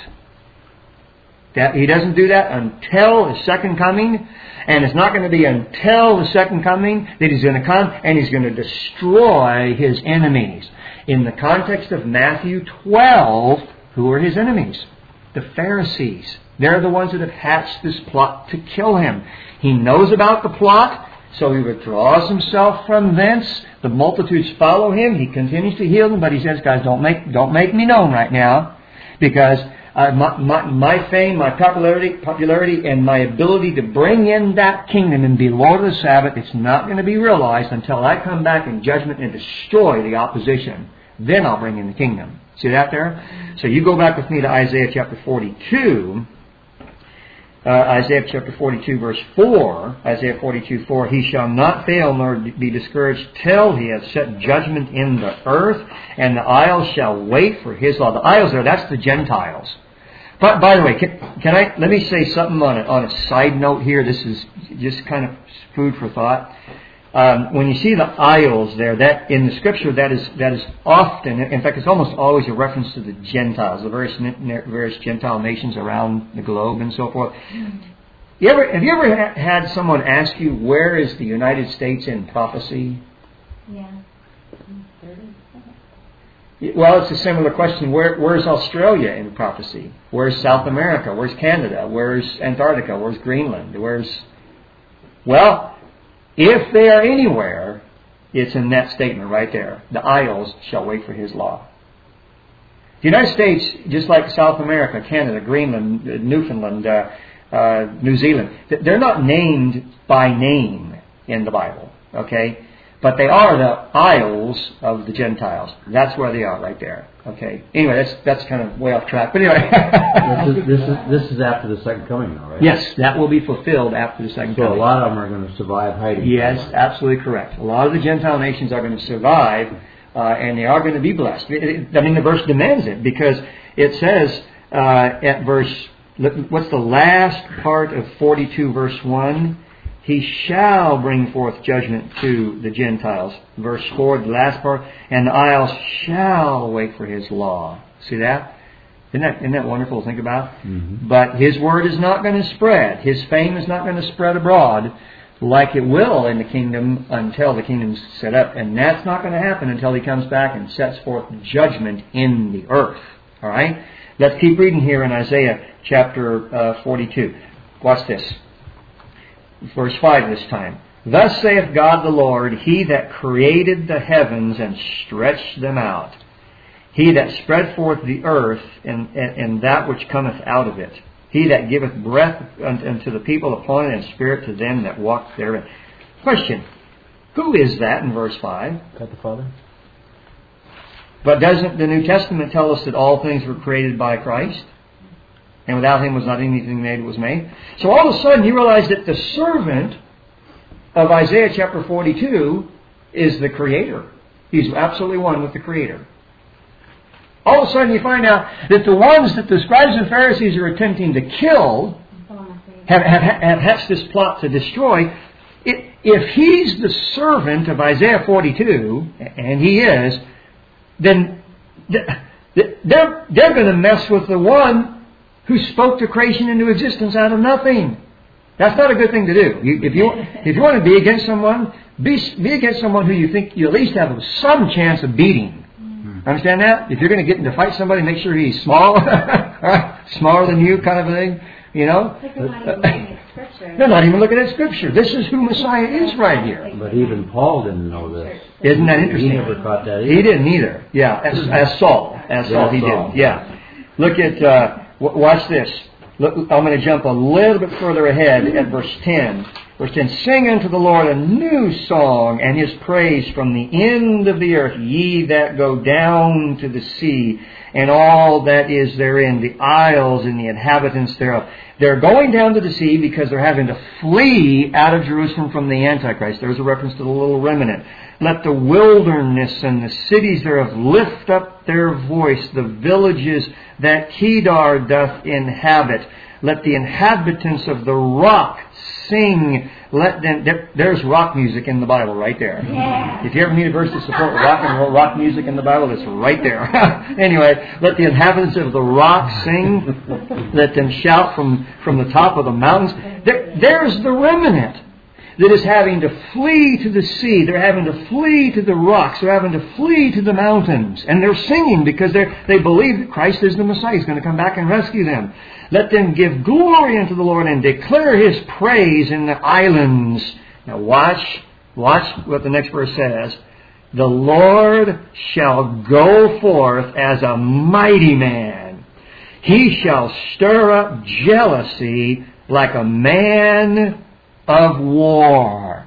That He doesn't do that until His second coming. And it's not going to be until the second coming that He's going to come and He's going to destroy His enemies. In the context of Matthew twelve, who are His enemies? The Pharisees. They're the ones that have hatched this plot to kill Him. He knows about the plot. So he withdraws himself from thence. The multitudes follow him. He continues to heal them, but he says, guys, don't make don't make me known right now, because uh, my, my, my fame, my popularity, popularity, and my ability to bring in that kingdom and be Lord of the Sabbath, it's not going to be realized until I come back in judgment and destroy the opposition. Then I'll bring in the kingdom. See that there? So you go back with me to Isaiah chapter forty-two. Uh, Isaiah chapter forty-two verse four, Isaiah forty-two four, he shall not fail nor be discouraged till he has set judgment in the earth, and the isles shall wait for his law. The isles there, that's the Gentiles. But by the way, can, can I let me say something on a, on a side note here. This is just kind of food for thought. Um, when you see the isles there, that in the Scripture, that is that is often, in fact, it's almost always a reference to the Gentiles, the various various Gentile nations around the globe and so forth. You ever have you ever ha- had someone ask you, where is the United States in prophecy? Yeah. Well, it's a similar question. Where where's Australia in prophecy? Where's South America? Where's Canada? Where's Antarctica? Where's Greenland? Where's well. If they are anywhere, it's in that statement right there. The isles shall wait for his law. The United States, just like South America, Canada, Greenland, Newfoundland, uh, uh, New Zealand, they're not named by name in the Bible, okay? But they are the isles of the Gentiles. That's where they are, right there. Okay. Anyway, that's that's kind of way off track. But anyway, this, is, this is this is after the second coming, though, right? Yes, that will be fulfilled after the second so coming. So a lot of them are going to survive hiding. Yes, absolutely correct. A lot of the Gentile nations are going to survive, uh, and they are going to be blessed. I mean, the verse demands it, because it says uh, at verse, what's the last part of forty-two, verse one? He shall bring forth judgment to the Gentiles. Verse four, the last part. And the isles shall wait for his law. See that? Isn't that, isn't that wonderful to think about? Mm-hmm. But his word is not going to spread. His fame is not going to spread abroad like it will in the kingdom until the kingdom's set up. And that's not going to happen until he comes back and sets forth judgment in the earth. All right? Let's keep reading here in Isaiah chapter uh, forty-two. Watch this. Verse five this time. Thus saith God the Lord, He that created the heavens and stretched them out, He that spread forth the earth and, and, and that which cometh out of it, He that giveth breath unto the people upon it, and spirit to them that walk therein. Question. Who is that in verse five? God the Father. But doesn't the New Testament tell us that all things were created by Christ? And without Him was not anything made that was made. So all of a sudden you realize that the servant of Isaiah chapter forty-two is the Creator. He's absolutely one with the Creator. All of a sudden you find out that the ones that the scribes and Pharisees are attempting to kill have, have, have hatched this plot to destroy. It, if He's the servant of Isaiah forty-two, and He is, then they're, they're going to mess with the one who spoke the creation into existence out of nothing. That's not a good thing to do. You, if you if you want to be against someone, be be against someone who you think you at least have some chance of beating. Mm-hmm. Understand that? If you're going to get into fight somebody, make sure he's small, smaller than you, kind of a thing. You know. Like they're not even looking at Scripture. They're not even looking at Scripture. This is who Messiah is right here. But even Paul didn't know this. Isn't that interesting? He never caught that either. He didn't either. Yeah, as, as Saul, as Saul, Yeah, he Saul. did. Yeah. Look at. Uh, Watch this. Look, I'm going to jump a little bit further ahead at verse ten. Verse ten, sing unto the Lord a new song, and His praise from the end of the earth, ye that go down to the sea, and all that is therein, the isles and the inhabitants thereof. They're going down to the sea because they're having to flee out of Jerusalem from the Antichrist. There's a reference to the little remnant. Let the wilderness and the cities thereof lift up their voice, the villages that Kedar doth inhabit. Let the inhabitants of the rock sing. Let them. There, there's rock music in the Bible right there. Yeah. If you ever need a verse to support rock and roll rock music in the Bible, it's right there. Anyway, let the inhabitants of the rock sing. Let them shout from, from the top of the mountains. There, there's the remnant that is having to flee to the sea. They're having to flee to the rocks. They're having to flee to the mountains. And they're singing because they they believe that Christ is the Messiah. He's going to come back and rescue them. Let them give glory unto the Lord and declare His praise in the islands. Now watch, watch what the next verse says. The Lord shall go forth as a mighty man. He shall stir up jealousy like a man of war.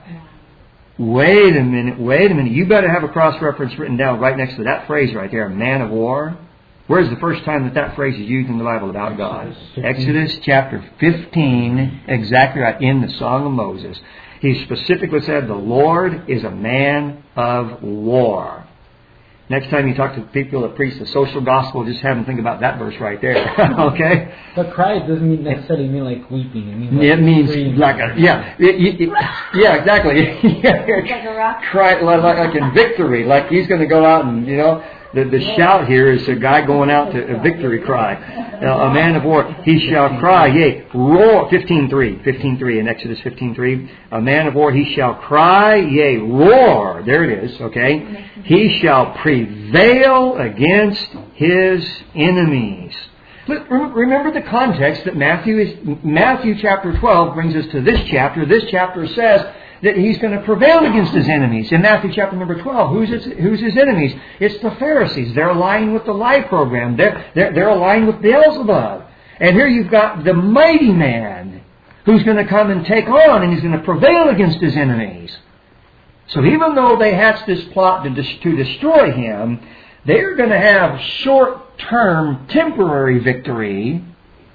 Wait a minute, wait a minute. You better have a cross-reference written down right next to that phrase right there, man of war. Where's the first time that that phrase is used in the Bible about God? Exodus chapter fifteen, exactly right, in the Song of Moses. He specifically said, the Lord is a man of war. Next time you talk to people that preach the social gospel, just have them think about that verse right there. Okay? But cry doesn't mean necessarily mean like weeping. It means, like it means screaming. like a, yeah, it, it, it, yeah, exactly. Like a rock. Cry like, like in victory, like he's going to go out and, you know, the, the shout here is a guy going out to a victory cry. Uh, a man of war, he shall cry, yea, roar, fifteen three, fifteen three in Exodus fifteen three. A man of war, he shall cry, yea, roar. There it is, okay. He shall prevail against his enemies. Remember the context that Matthew is, Matthew chapter twelve brings us to this chapter. This chapter says that he's going to prevail against his enemies. In Matthew chapter number twelve, who's his, who's his enemies? It's the Pharisees. They're aligned with the lie program. They're, they're, they're aligned with Beelzebub. And here you've got the mighty man who's going to come and take on, and he's going to prevail against his enemies. So even though they hatched this plot to, dis- to destroy him, they're going to have short-term, temporary victory.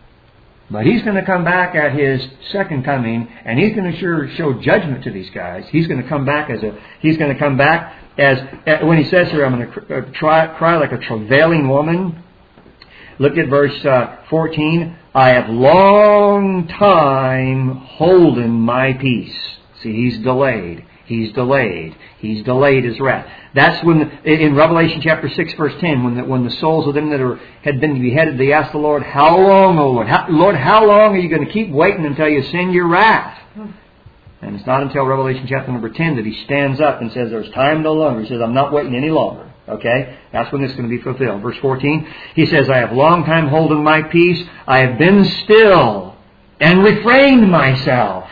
But he's going to come back at his second coming, and he's going to sure show judgment to these guys. He's going to come back as a. He's going to come back as when he says here, "I'm going to cry, cry like a travailing woman." Look at verse uh, fourteen. I have long time holden my peace. See, he's delayed. He's delayed. He's delayed his wrath. That's when, the, in Revelation chapter six, verse ten, when the, when the souls of them that are, had been beheaded, they asked the Lord, how long, O Lord? How, Lord, how long are you going to keep waiting until you send your wrath? And it's not until Revelation chapter number ten that he stands up and says, there's time no longer. He says, I'm not waiting any longer. Okay? That's when this is going to be fulfilled. Verse fourteen, he says, I have long time holden my peace. I have been still and refrained myself.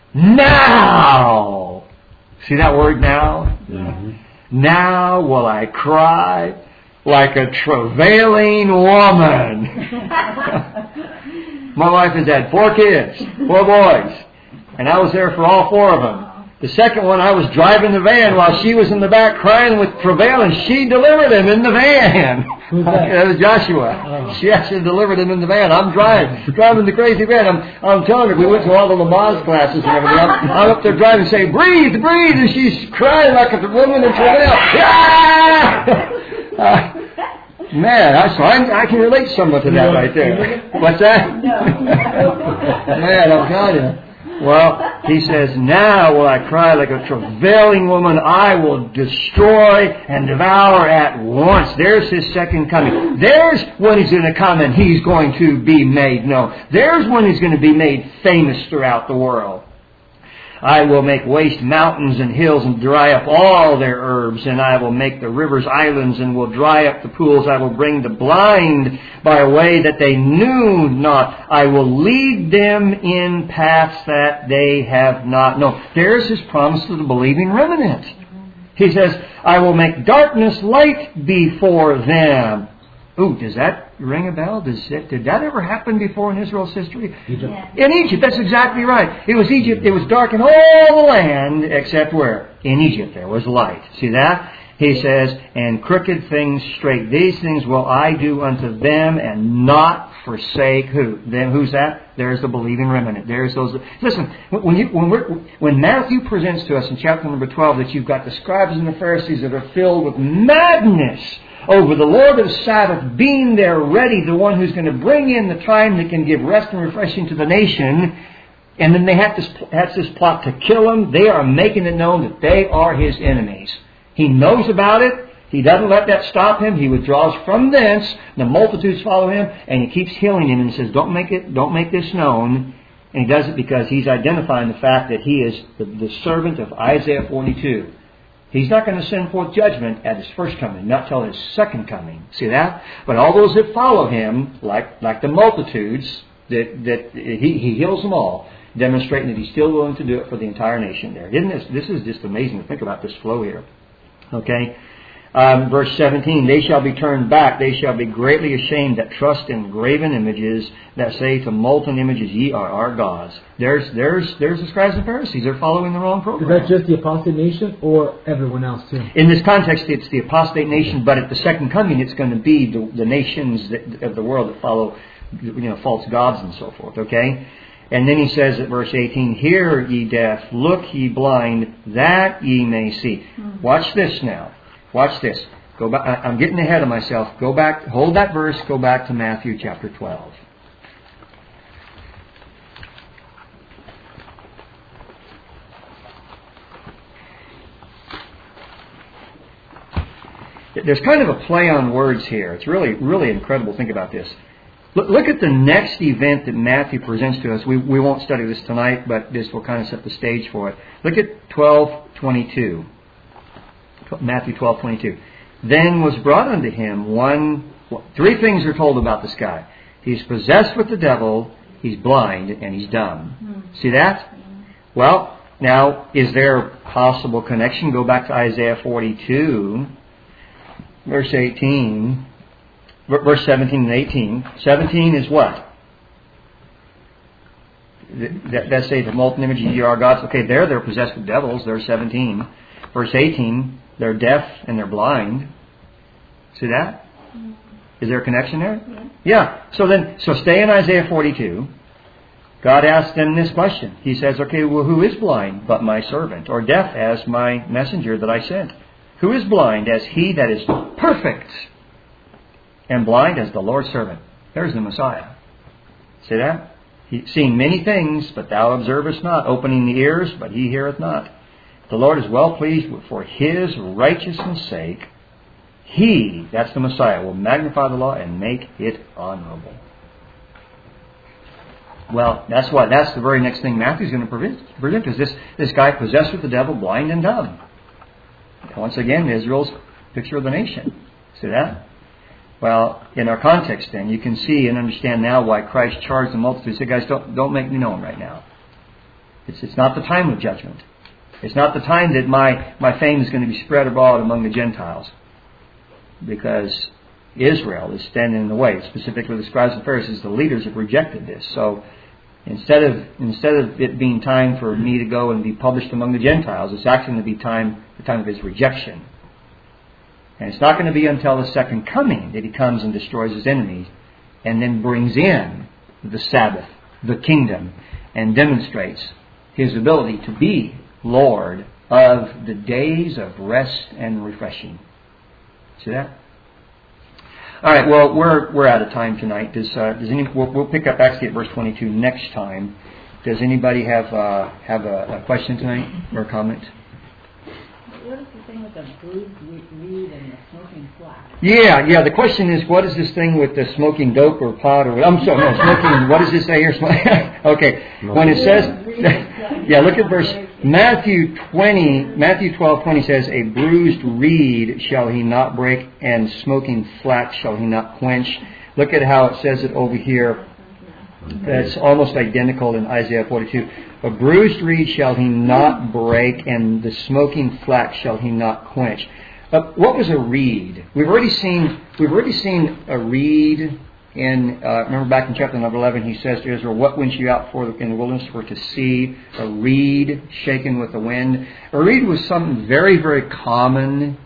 Now! See that word now? Mm-hmm. Now will I cry like a travailing woman. My wife has had four kids, four boys, and I was there for all four of them. The second one, I was driving the van while she was in the back crying with travail, and she delivered him in the van. Who's that? That was Joshua. Oh. She actually delivered him in the van. I'm driving, driving the crazy van. I'm, I'm telling her, we went to all the Lamaze classes and everything. I'm, I'm up there driving, saying, breathe, breathe, and she's crying like a woman in travail. Ah! uh, Man, I, so I, I can relate somewhat to that right there. What's that? Man, I'm telling you. Well, he says, now will I cry like a travailing woman. I will destroy and devour at once. There's his second coming. There's when he's going to come and he's going to be made known. There's when he's going to be made famous throughout the world. I will make waste mountains and hills and dry up all their herbs, and I will make the rivers islands and will dry up the pools. I will bring the blind by a way that they knew not. I will lead them in paths that they have not known. There's his promise to the believing remnant. He says, I will make darkness light before them. Ooh, does that ring a bell? Does it, did that ever happen before in Israel's history? Egypt. Yeah. In Egypt, that's exactly right. It was Egypt. It was dark in all the land except where? In Egypt there was light. See that? He says, and crooked things straight. These things will I do unto them and not forsake who? Them. Who's that? There's the believing remnant. There's those. Listen, when you, when, we're, when Matthew presents to us in chapter number twelve that you've got the scribes and the Pharisees that are filled with madness over the Lord of Sabbath being there ready, the one who's going to bring in the time that can give rest and refreshing to the nation, and then they have this, have this plot to kill him. They are making it known that they are his enemies. He knows about it. He doesn't let that stop him. He withdraws from thence. The multitudes follow him, and he keeps healing him and says, don't make it, don't make this known. And he does it because he's identifying the fact that he is the, the servant of Isaiah forty-two. He's not going to send forth judgment at his first coming, not till his second coming. See that? But all those that follow him, like like the multitudes, that that he, he heals them all. demonstrating that He's still willing to do it for the entire nation there. Isn't this, this is just amazing to think about this flow here. Okay? Um, verse seventeen, they shall be turned back, they shall be greatly ashamed that trust in graven images, that say to molten images, ye are our gods. There's there's there's the scribes and Pharisees. They're following the wrong program. Is that just the apostate nation or everyone else too? In this context, it's the apostate nation, but at the second coming, it's going to be the, the nations that, of the world that follow, you know, false gods and so forth. Okay, and then he says at verse eighteen, hear ye deaf, look ye blind, that ye may see. Watch this now. Watch this. Go back. I'm getting ahead of myself. Go back. Hold that verse. Go back to Matthew chapter twelve. There's kind of a play on words here. It's really, really incredible. Think about this. Look, look at the next event that Matthew presents to us. We, we won't study this tonight, but this will kind of set the stage for it. Look at twelve twenty-two. Matthew twelve twenty-two. Then was brought unto him one... Three things are told about this guy. He's possessed with the devil, he's blind, and he's dumb. Mm. See that? Mm. Well, now, is there a possible connection? Go back to Isaiah forty-two, verse eighteen, verse seventeen and eighteen. seventeen is what? That, that say the molten image of ye are gods. Okay, there they're possessed with devils. They're seventeen. Verse eighteen, they're deaf and they're blind. See that? Is there a connection there? Yeah. yeah. So then, so stay in Isaiah forty-two. God asks them this question. He says, okay, well, who is blind but my servant? Or deaf as my messenger that I sent? Who is blind as he that is perfect? And blind as the Lord's servant. There's the Messiah. See that? He, seeing many things, but thou observest not. Opening the ears, but he heareth not. The Lord is well pleased for His righteousness' sake. He, that's the Messiah, will magnify the law and make it honorable. Well, that's why that's the very next thing Matthew's going to present. Is this this guy possessed with the devil, blind and dumb? Once again, Israel's picture of the nation. See that? Well, in our context, then you can see and understand now why Christ charged the multitude. He said, "Guys, don't don't make me known right now. It's it's not the time of judgment. It's not the time that my, my fame is going to be spread abroad among the Gentiles. Because Israel is standing in the way. Specifically the scribes and Pharisees, the leaders have rejected this. So instead of instead of it being time for me to go and be published among the Gentiles, it's actually going to be time the time of His rejection. And it's not going to be until the second coming that He comes and destroys His enemies and then brings in the Sabbath, the kingdom, and demonstrates His ability to be Lord of the days of rest and refreshing. See that? All right. Well, we're we're out of time tonight. Does uh, does any? We'll, we'll pick up actually at verse twenty-two next time. Does anybody have uh, have a, a question tonight or a comment? What is the thing with the bruised reed and the smoking flax? Yeah, yeah. The question is, what is this thing with the smoking dope or pot or I'm sorry, no, smoking. What does it say here? Okay, when it says, yeah, look at verse Matthew twenty. Matthew twelve twenty says, "A bruised reed shall he not break, and smoking flax shall he not quench." Look at how it says it over here. That's almost identical in Isaiah forty-two. A bruised reed shall he not break, and the smoking flax shall he not quench. Uh, what was a reed? We've already seen. We've already seen a reed in. Uh, remember back in chapter number eleven, he says to Israel, "What went you out for in the wilderness for to see a reed shaken with the wind?" A reed was something very, very common.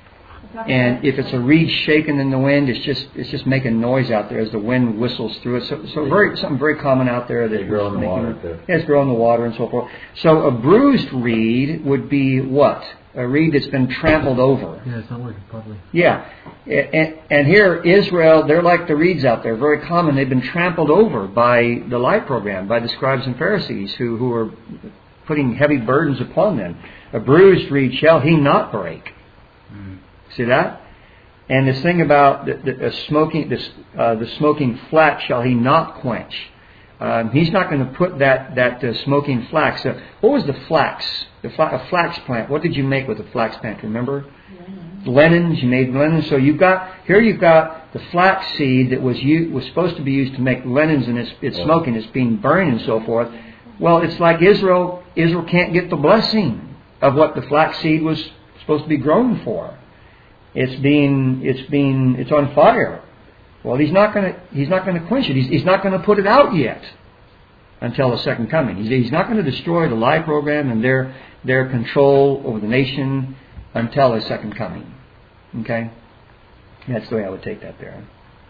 And if it's a reed shaken in the wind, it's just it's just making noise out there as the wind whistles through it. So, so very something very common out there that they grow in the water. Too. Yeah, it's grow in the water and so forth. So a bruised reed would be what? A reed that's been trampled over. Yeah, it's not working properly. Yeah, and, and here Israel, they're like the reeds out there, very common. They've been trampled over by the light program, by the scribes and Pharisees who who are putting heavy burdens upon them. A bruised reed shall he not break. Mm. See that? And this thing about the, the, the smoking, this, uh, the smoking flax shall he not quench. Um, he's not going to put that that uh, smoking flax. Uh, what was the flax? The fla- a flax plant. What did you make with the flax plant? Remember? Linens. Linens. You made linens. So you've got here. You've got the flax seed that was u- was supposed to be used to make linens, and it's it's smoking. It's being burned and so forth. Well, it's like Israel. Israel can't get the blessing of what the flaxseed was supposed to be grown for. It's being, it's being, it's on fire. Well, he's not going to, he's not going to quench it. He's, he's not going to put it out yet until the second coming. He's, he's not going to destroy the lie program and their their control over the nation until his second coming. Okay, that's the way I would take that there.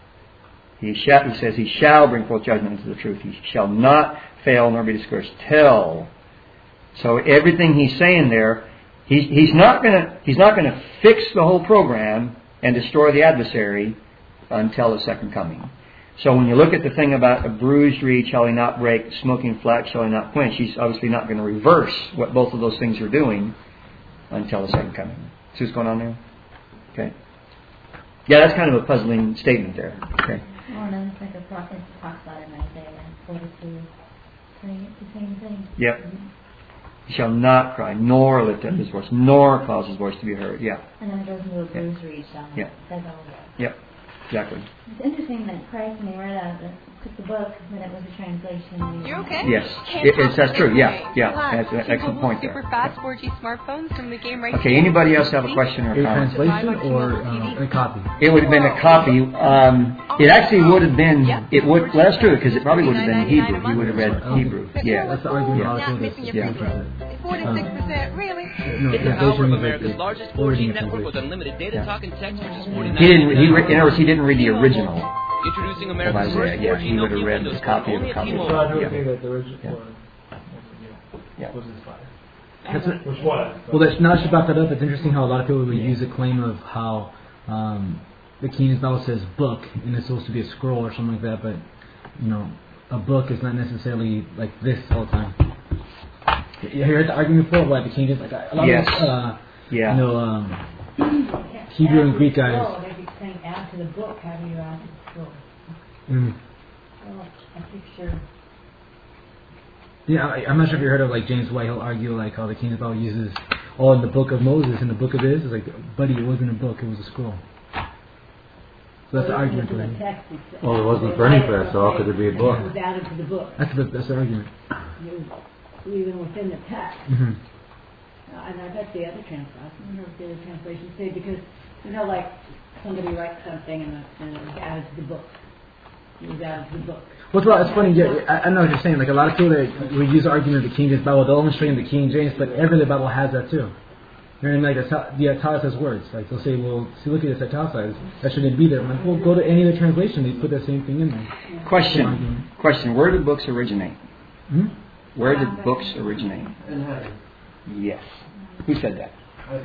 He shall, he says, he shall bring forth judgment into the truth. He shall not fail nor be discouraged till. So everything he's saying there, he's he's not going to he's not going to fix the whole program and destroy the adversary until the second coming. So when you look at the thing about a bruised reed shall he not break, smoking flax shall he not quench, he's obviously not going to reverse what both of those things are doing until the second coming. See what's going on there? Okay. Yeah, that's kind of a puzzling statement there. Okay. Well, another it's like a prophet talks about it in Isaiah forty-two, saying it's the same thing. Yep. He shall not cry, nor lift up his voice, nor cause his voice to be heard. Yeah. And then it goes into a bruised reed shall not. Yeah. Says all that. Yep. Exactly. It's interesting that Christ, when he read out the, took the book, when it was a translation. You okay? Yes. Can't It, talk it's, that's to true. anybody. Yeah. Yeah. Relax. That's an excellent T-Mobile point super there. fast four G smartphones from the game right Okay. here. Anybody else have a question or A a comment? translation or um, a copy? It would have been a copy. Um, it actually would have been. It would. Well, that's true because it probably would have been Hebrew. He would have read Hebrew. Yeah. That's the argument Yeah. I Not was missing your Yeah. prescription. forty-six percent, really? No, It's the translation power of was like America's the largest four G original network with translation. unlimited data, Yeah. talk, and text for just forty-nine He didn't. He. Re- in other words, he didn't read the original Introducing of America's Isaiah. first Yeah. four G He would have Nokia read Windows a copy phone, of a only at copy. T-Mobile. So I do Yeah. think that the original Yeah. one Yeah. was inspired. That's it. Which was. Well, that's not just about that up. It's interesting how a lot of people would use the claim of how um, the King's Bible says book, and it's supposed to be a scroll or something like that. But you know, a book is not necessarily like this all the time. You heard the argument before why the King is like a lot Yes. of uh, Yeah. you know um, Hebrew and Greek guys. Oh, they'd be saying add to the book. How do you add to the scroll? Mm. Well, a picture. Yeah, I, I'm not sure if you heard of like James White. He'll argue like how the King's Bible uses oh in the book of Moses and the book of this. It's like, buddy, it wasn't a book; it was a scroll. So that's the argument for him. Well, it wasn't printing press, so how could there be a book? It was added to the book. That's the that's the argument. It was even within the text. Mm-hmm. Uh, and I bet the other translations, I wonder if the other translations say, because, you know, like somebody writes something and, and it was added to the book. It was added to the book. What's well, it's funny. Yeah, I, I know what you're saying. Like a lot of people that we use the argument of the King James Bible, they'll only show you the King James, but every other Bible has that too. You know, like the italicized words. Like they'll say, well, see, look at this italicized. That shouldn't be there. I'm like, well, go to any other translation. They put that same thing in there. Question. Question. Where did books originate? Hmm? Where did books originate? In heaven. Yes. Who said that?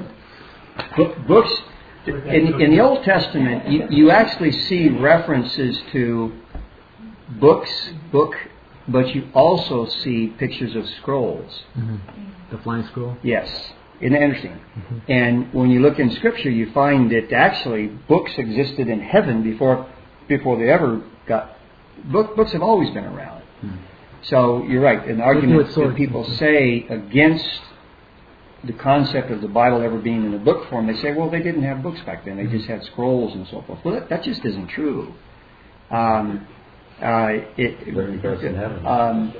Bo- books. In, in the Old Testament, you, you actually see references to books, book, but you also see pictures of scrolls. Mm-hmm. The flying scroll. Yes. Isn't that interesting? Mm-hmm. And when you look in Scripture, you find that actually books existed in heaven before before they ever got... Book, books have always been around. Mm-hmm. So you're right. An argument that sword. people say against the concept of the Bible ever being in a book form, they say, well, they didn't have books back then. They just had scrolls and so forth. Well, that, that just isn't true. Um, uh, it, Learning first in heaven. um,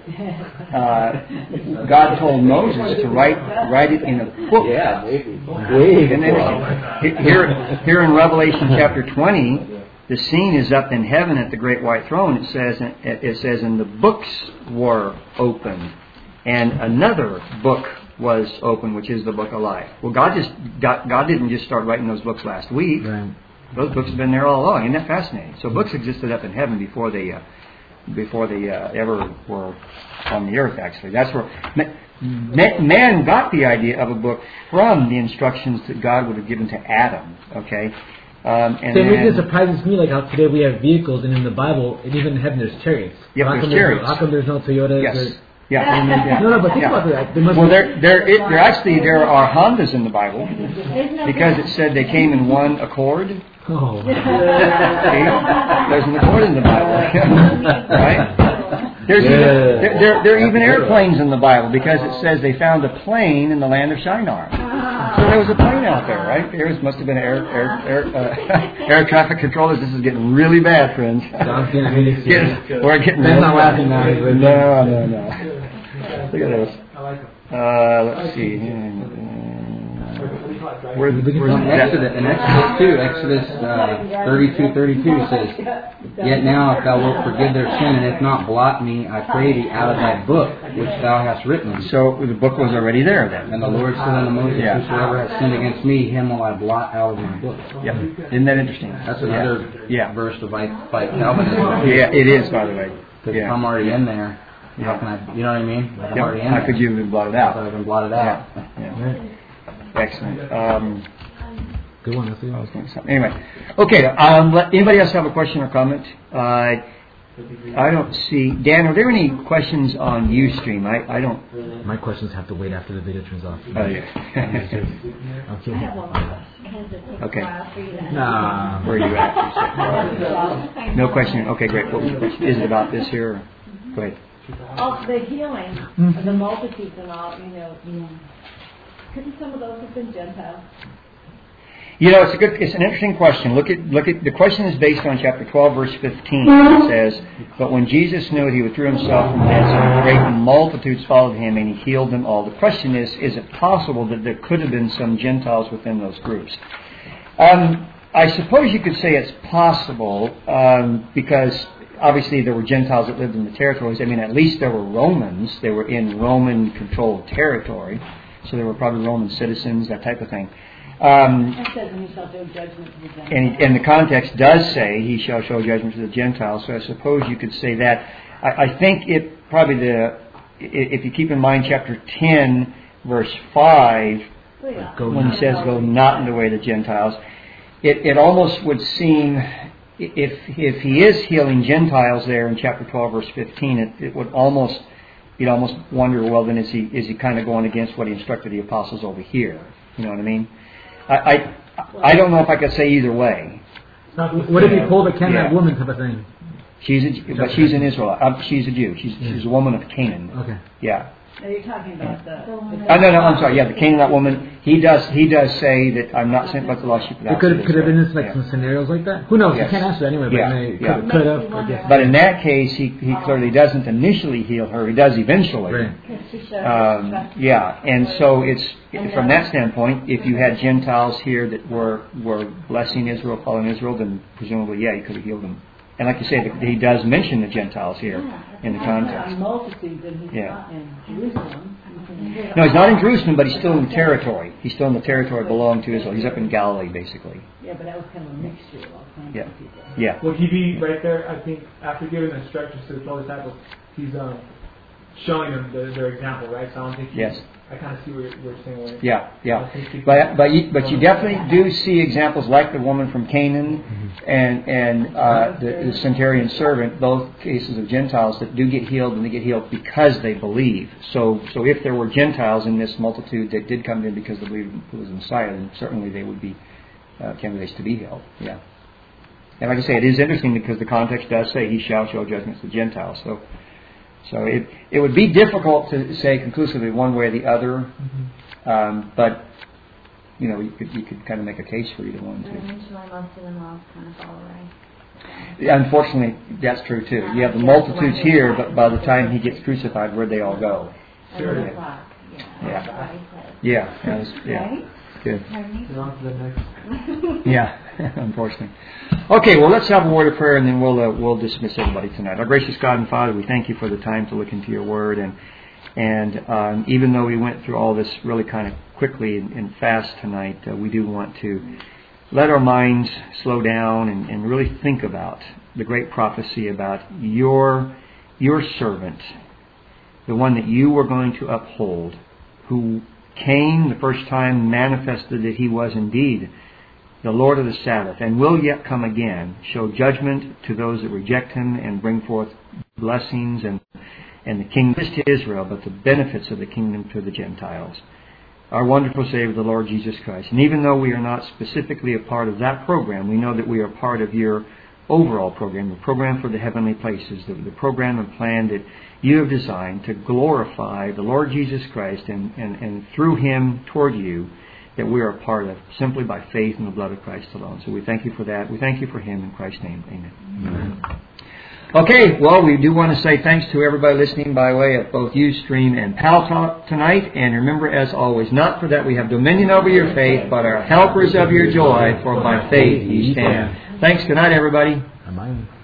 uh, God told Moses to write write it in a book. Yeah, maybe. Way And then here, here in Revelation chapter twenty, the scene is up in heaven at the great white throne. It says, it says, and the books were open, and another book was open, which is the book of life. Well, God just God, God didn't just start writing those books last week. Right. Those books have been there all along. Isn't that fascinating? So books existed up in heaven before they uh, before they uh, ever were on the earth. Actually, that's where man, man got the idea of a book from the instructions that God would have given to Adam. Okay. Um, and Same reason then, it surprises me, like how today we have vehicles, and in the Bible, and even in heaven, there's chariots. Yep, how there's come chariots. How come there's no Toyotas? yes. Or, Yeah. yeah. No, no, but think yeah. about that. There must Well, be, there, there, it, there actually there are Hondas in the Bible because it said they came in one accord. Oh. See? There's an accord in the Bible, right? There's Yeah. even, there, there, there are even That's a good airplanes in the Bible because it says they found a plane in the land of Shinar. So there was a plane out there, right? There was, must have been air air air, uh, air traffic controllers. This is getting really bad, friends. John's getting really Getting- We're getting Ben's not laughing now. He's like, no, no, no. Look at this. I like them. Uh, let's see. Where, where's In Exodus, in Exodus two, Exodus uh, thirty-two, thirty-two says, "Yet now, if thou wilt forgive their sin, and if not, blot me, I pray thee, out of thy book which thou hast written." So the book was already there then. And the Lord said unto Moses, Yeah. "Whosoever has sinned against me, him will I blot out of my book." Yeah. Isn't that interesting? That's another Yeah. verse to fight, fight Calvinism. Yeah, it is, by the way. Because Yeah. if I'm already in there, Yeah. how can I? You know what I mean? If I'm Yeah. already in How there, could you have been blotted I thought out? I've been blotted out. Yeah. Excellent. Um, Good one. That's I good. was going to say- anyway, okay. Um, let, anybody else have a question or comment? Uh, I don't see. Dan, are there any questions on Ustream? I, I don't. My questions have to wait after the video turns off. Oh, yeah. Okay. I have one more question. Does it take Okay. a while for you to Nah. Where are you at? No question. Okay, great. What was the question? Is it about this here? Or? Go ahead. Oh, the healing of the multitudes and all, you know, couldn't some of those have been Gentiles? You know, it's a good, it's an interesting question. Look at, look at, the question is based on chapter twelve, verse fifteen. It says, "But when Jesus knew it, he withdrew himself from thence, and great multitudes followed him, and he healed them all." The question is, is it possible that there could have been some Gentiles within those groups? Um, I suppose you could say it's possible, um, because obviously there were Gentiles that lived in the territories. I mean, at least there were Romans. They were in Roman-controlled territory, so there were probably Roman citizens, that type of thing. Um, It says, "And he shall do judgment to the Gentiles." and, and the context does say, "He shall show judgment to the Gentiles." So I suppose you could say that. I, I think it probably the if you keep in mind chapter ten, verse five, Well, yeah. Go when he says, "Go not in the way of the Gentiles," it, it almost would seem, if if he is healing Gentiles there in chapter twelve, verse fifteen, it, it would almost you'd almost wonder, well, then is he is he kind of going against what he instructed the apostles over here? You know what I mean? I, I I don't know if I could say either way. What if you pulled a Canaanite Yeah. woman type of thing? She's a, but she's an Israelite. Um, she's a Jew. She's she's a woman of Canaan. Okay. Yeah. Now you're talking about the... Oh, no, no, I'm sorry. Yeah, the Canaanite woman. He does he does say that I'm not sent but the lost sheep of the It house could of have, could have been Israel. just like Yeah. some scenarios like that. Who knows? Yes. You can't answer anyway, but Yeah, it may, yeah. could, could have. I guess. But in that case, he he clearly doesn't initially heal her. He does eventually. Right. She showed Um, trust. yeah, and so it's from that standpoint. If you had Gentiles here that were were blessing Israel, following Israel, then presumably, yeah, he could have healed them. And like you say, the, he does mention the Gentiles here in the context. Multitudes, and he's Yeah. not in Jerusalem. No, he's not in Jerusalem, but he's still in the territory. He's still in the territory belonging to Israel. He's up in Galilee, basically. Yeah, but that was kind of a mixture of all kinds Yeah. of people. Yeah. Well, he be right there, I think, after giving the instructions to the twelve disciples, he's um, showing them the, their example, right? So I don't think he, Yes. I kind of see what you're, what you're saying. Wayne. Yeah, I yeah. think he- But but you, but you definitely do see examples like the woman from Canaan and and uh, the, the centurion servant, both cases of Gentiles that do get healed, and they get healed because they believe. So so if there were Gentiles in this multitude that did come in because they believed it was the Messiah, then certainly they would be uh, candidates to be healed. Yeah. And like I say, it is interesting because the context does say, "He shall show judgment to the Gentiles." So. So it it would be difficult to say conclusively one way or the other, um, but you know you could you could kind of make a case for either one too. Eventually, most of them all kind of fall away. Yeah, unfortunately, that's true too. You have the multitudes here, but by the time he gets crucified, where'd they all go? Sure. Yeah. Yeah. Yeah. Yeah, that was, yeah. Right? Good. Pardon me? On to the next. Yeah, unfortunately. Okay, well, let's have a word of prayer, and then we'll uh, we'll dismiss everybody tonight. Our gracious God and Father, we thank you for the time to look into your Word, and and um, even though we went through all this really kind of quickly and, and fast tonight, uh, we do want to let our minds slow down and, and really think about the great prophecy about your your servant, the one that you were going to uphold, who came the first time, manifested that he was indeed the Lord of the Sabbath, and will yet come again, show judgment to those that reject him, and bring forth blessings and and the kingdom to Israel, but the benefits of the kingdom to the Gentiles. Our wonderful Savior, the Lord Jesus Christ. And even though we are not specifically a part of that program, we know that we are part of your overall program, the program for the heavenly places, the, the program and plan that you have designed to glorify the Lord Jesus Christ and, and, and through him toward you, that we are a part of simply by faith in the blood of Christ alone. So we thank you for that. We thank you for him in Christ's name. Amen. Amen. Okay, well, we do want to say thanks to everybody listening by way of both Ustream and Pal Talk tonight. And remember, as always, not for that we have dominion over your faith, but are helpers of your joy, for by faith ye stand. Thanks. Good night, everybody. Amen.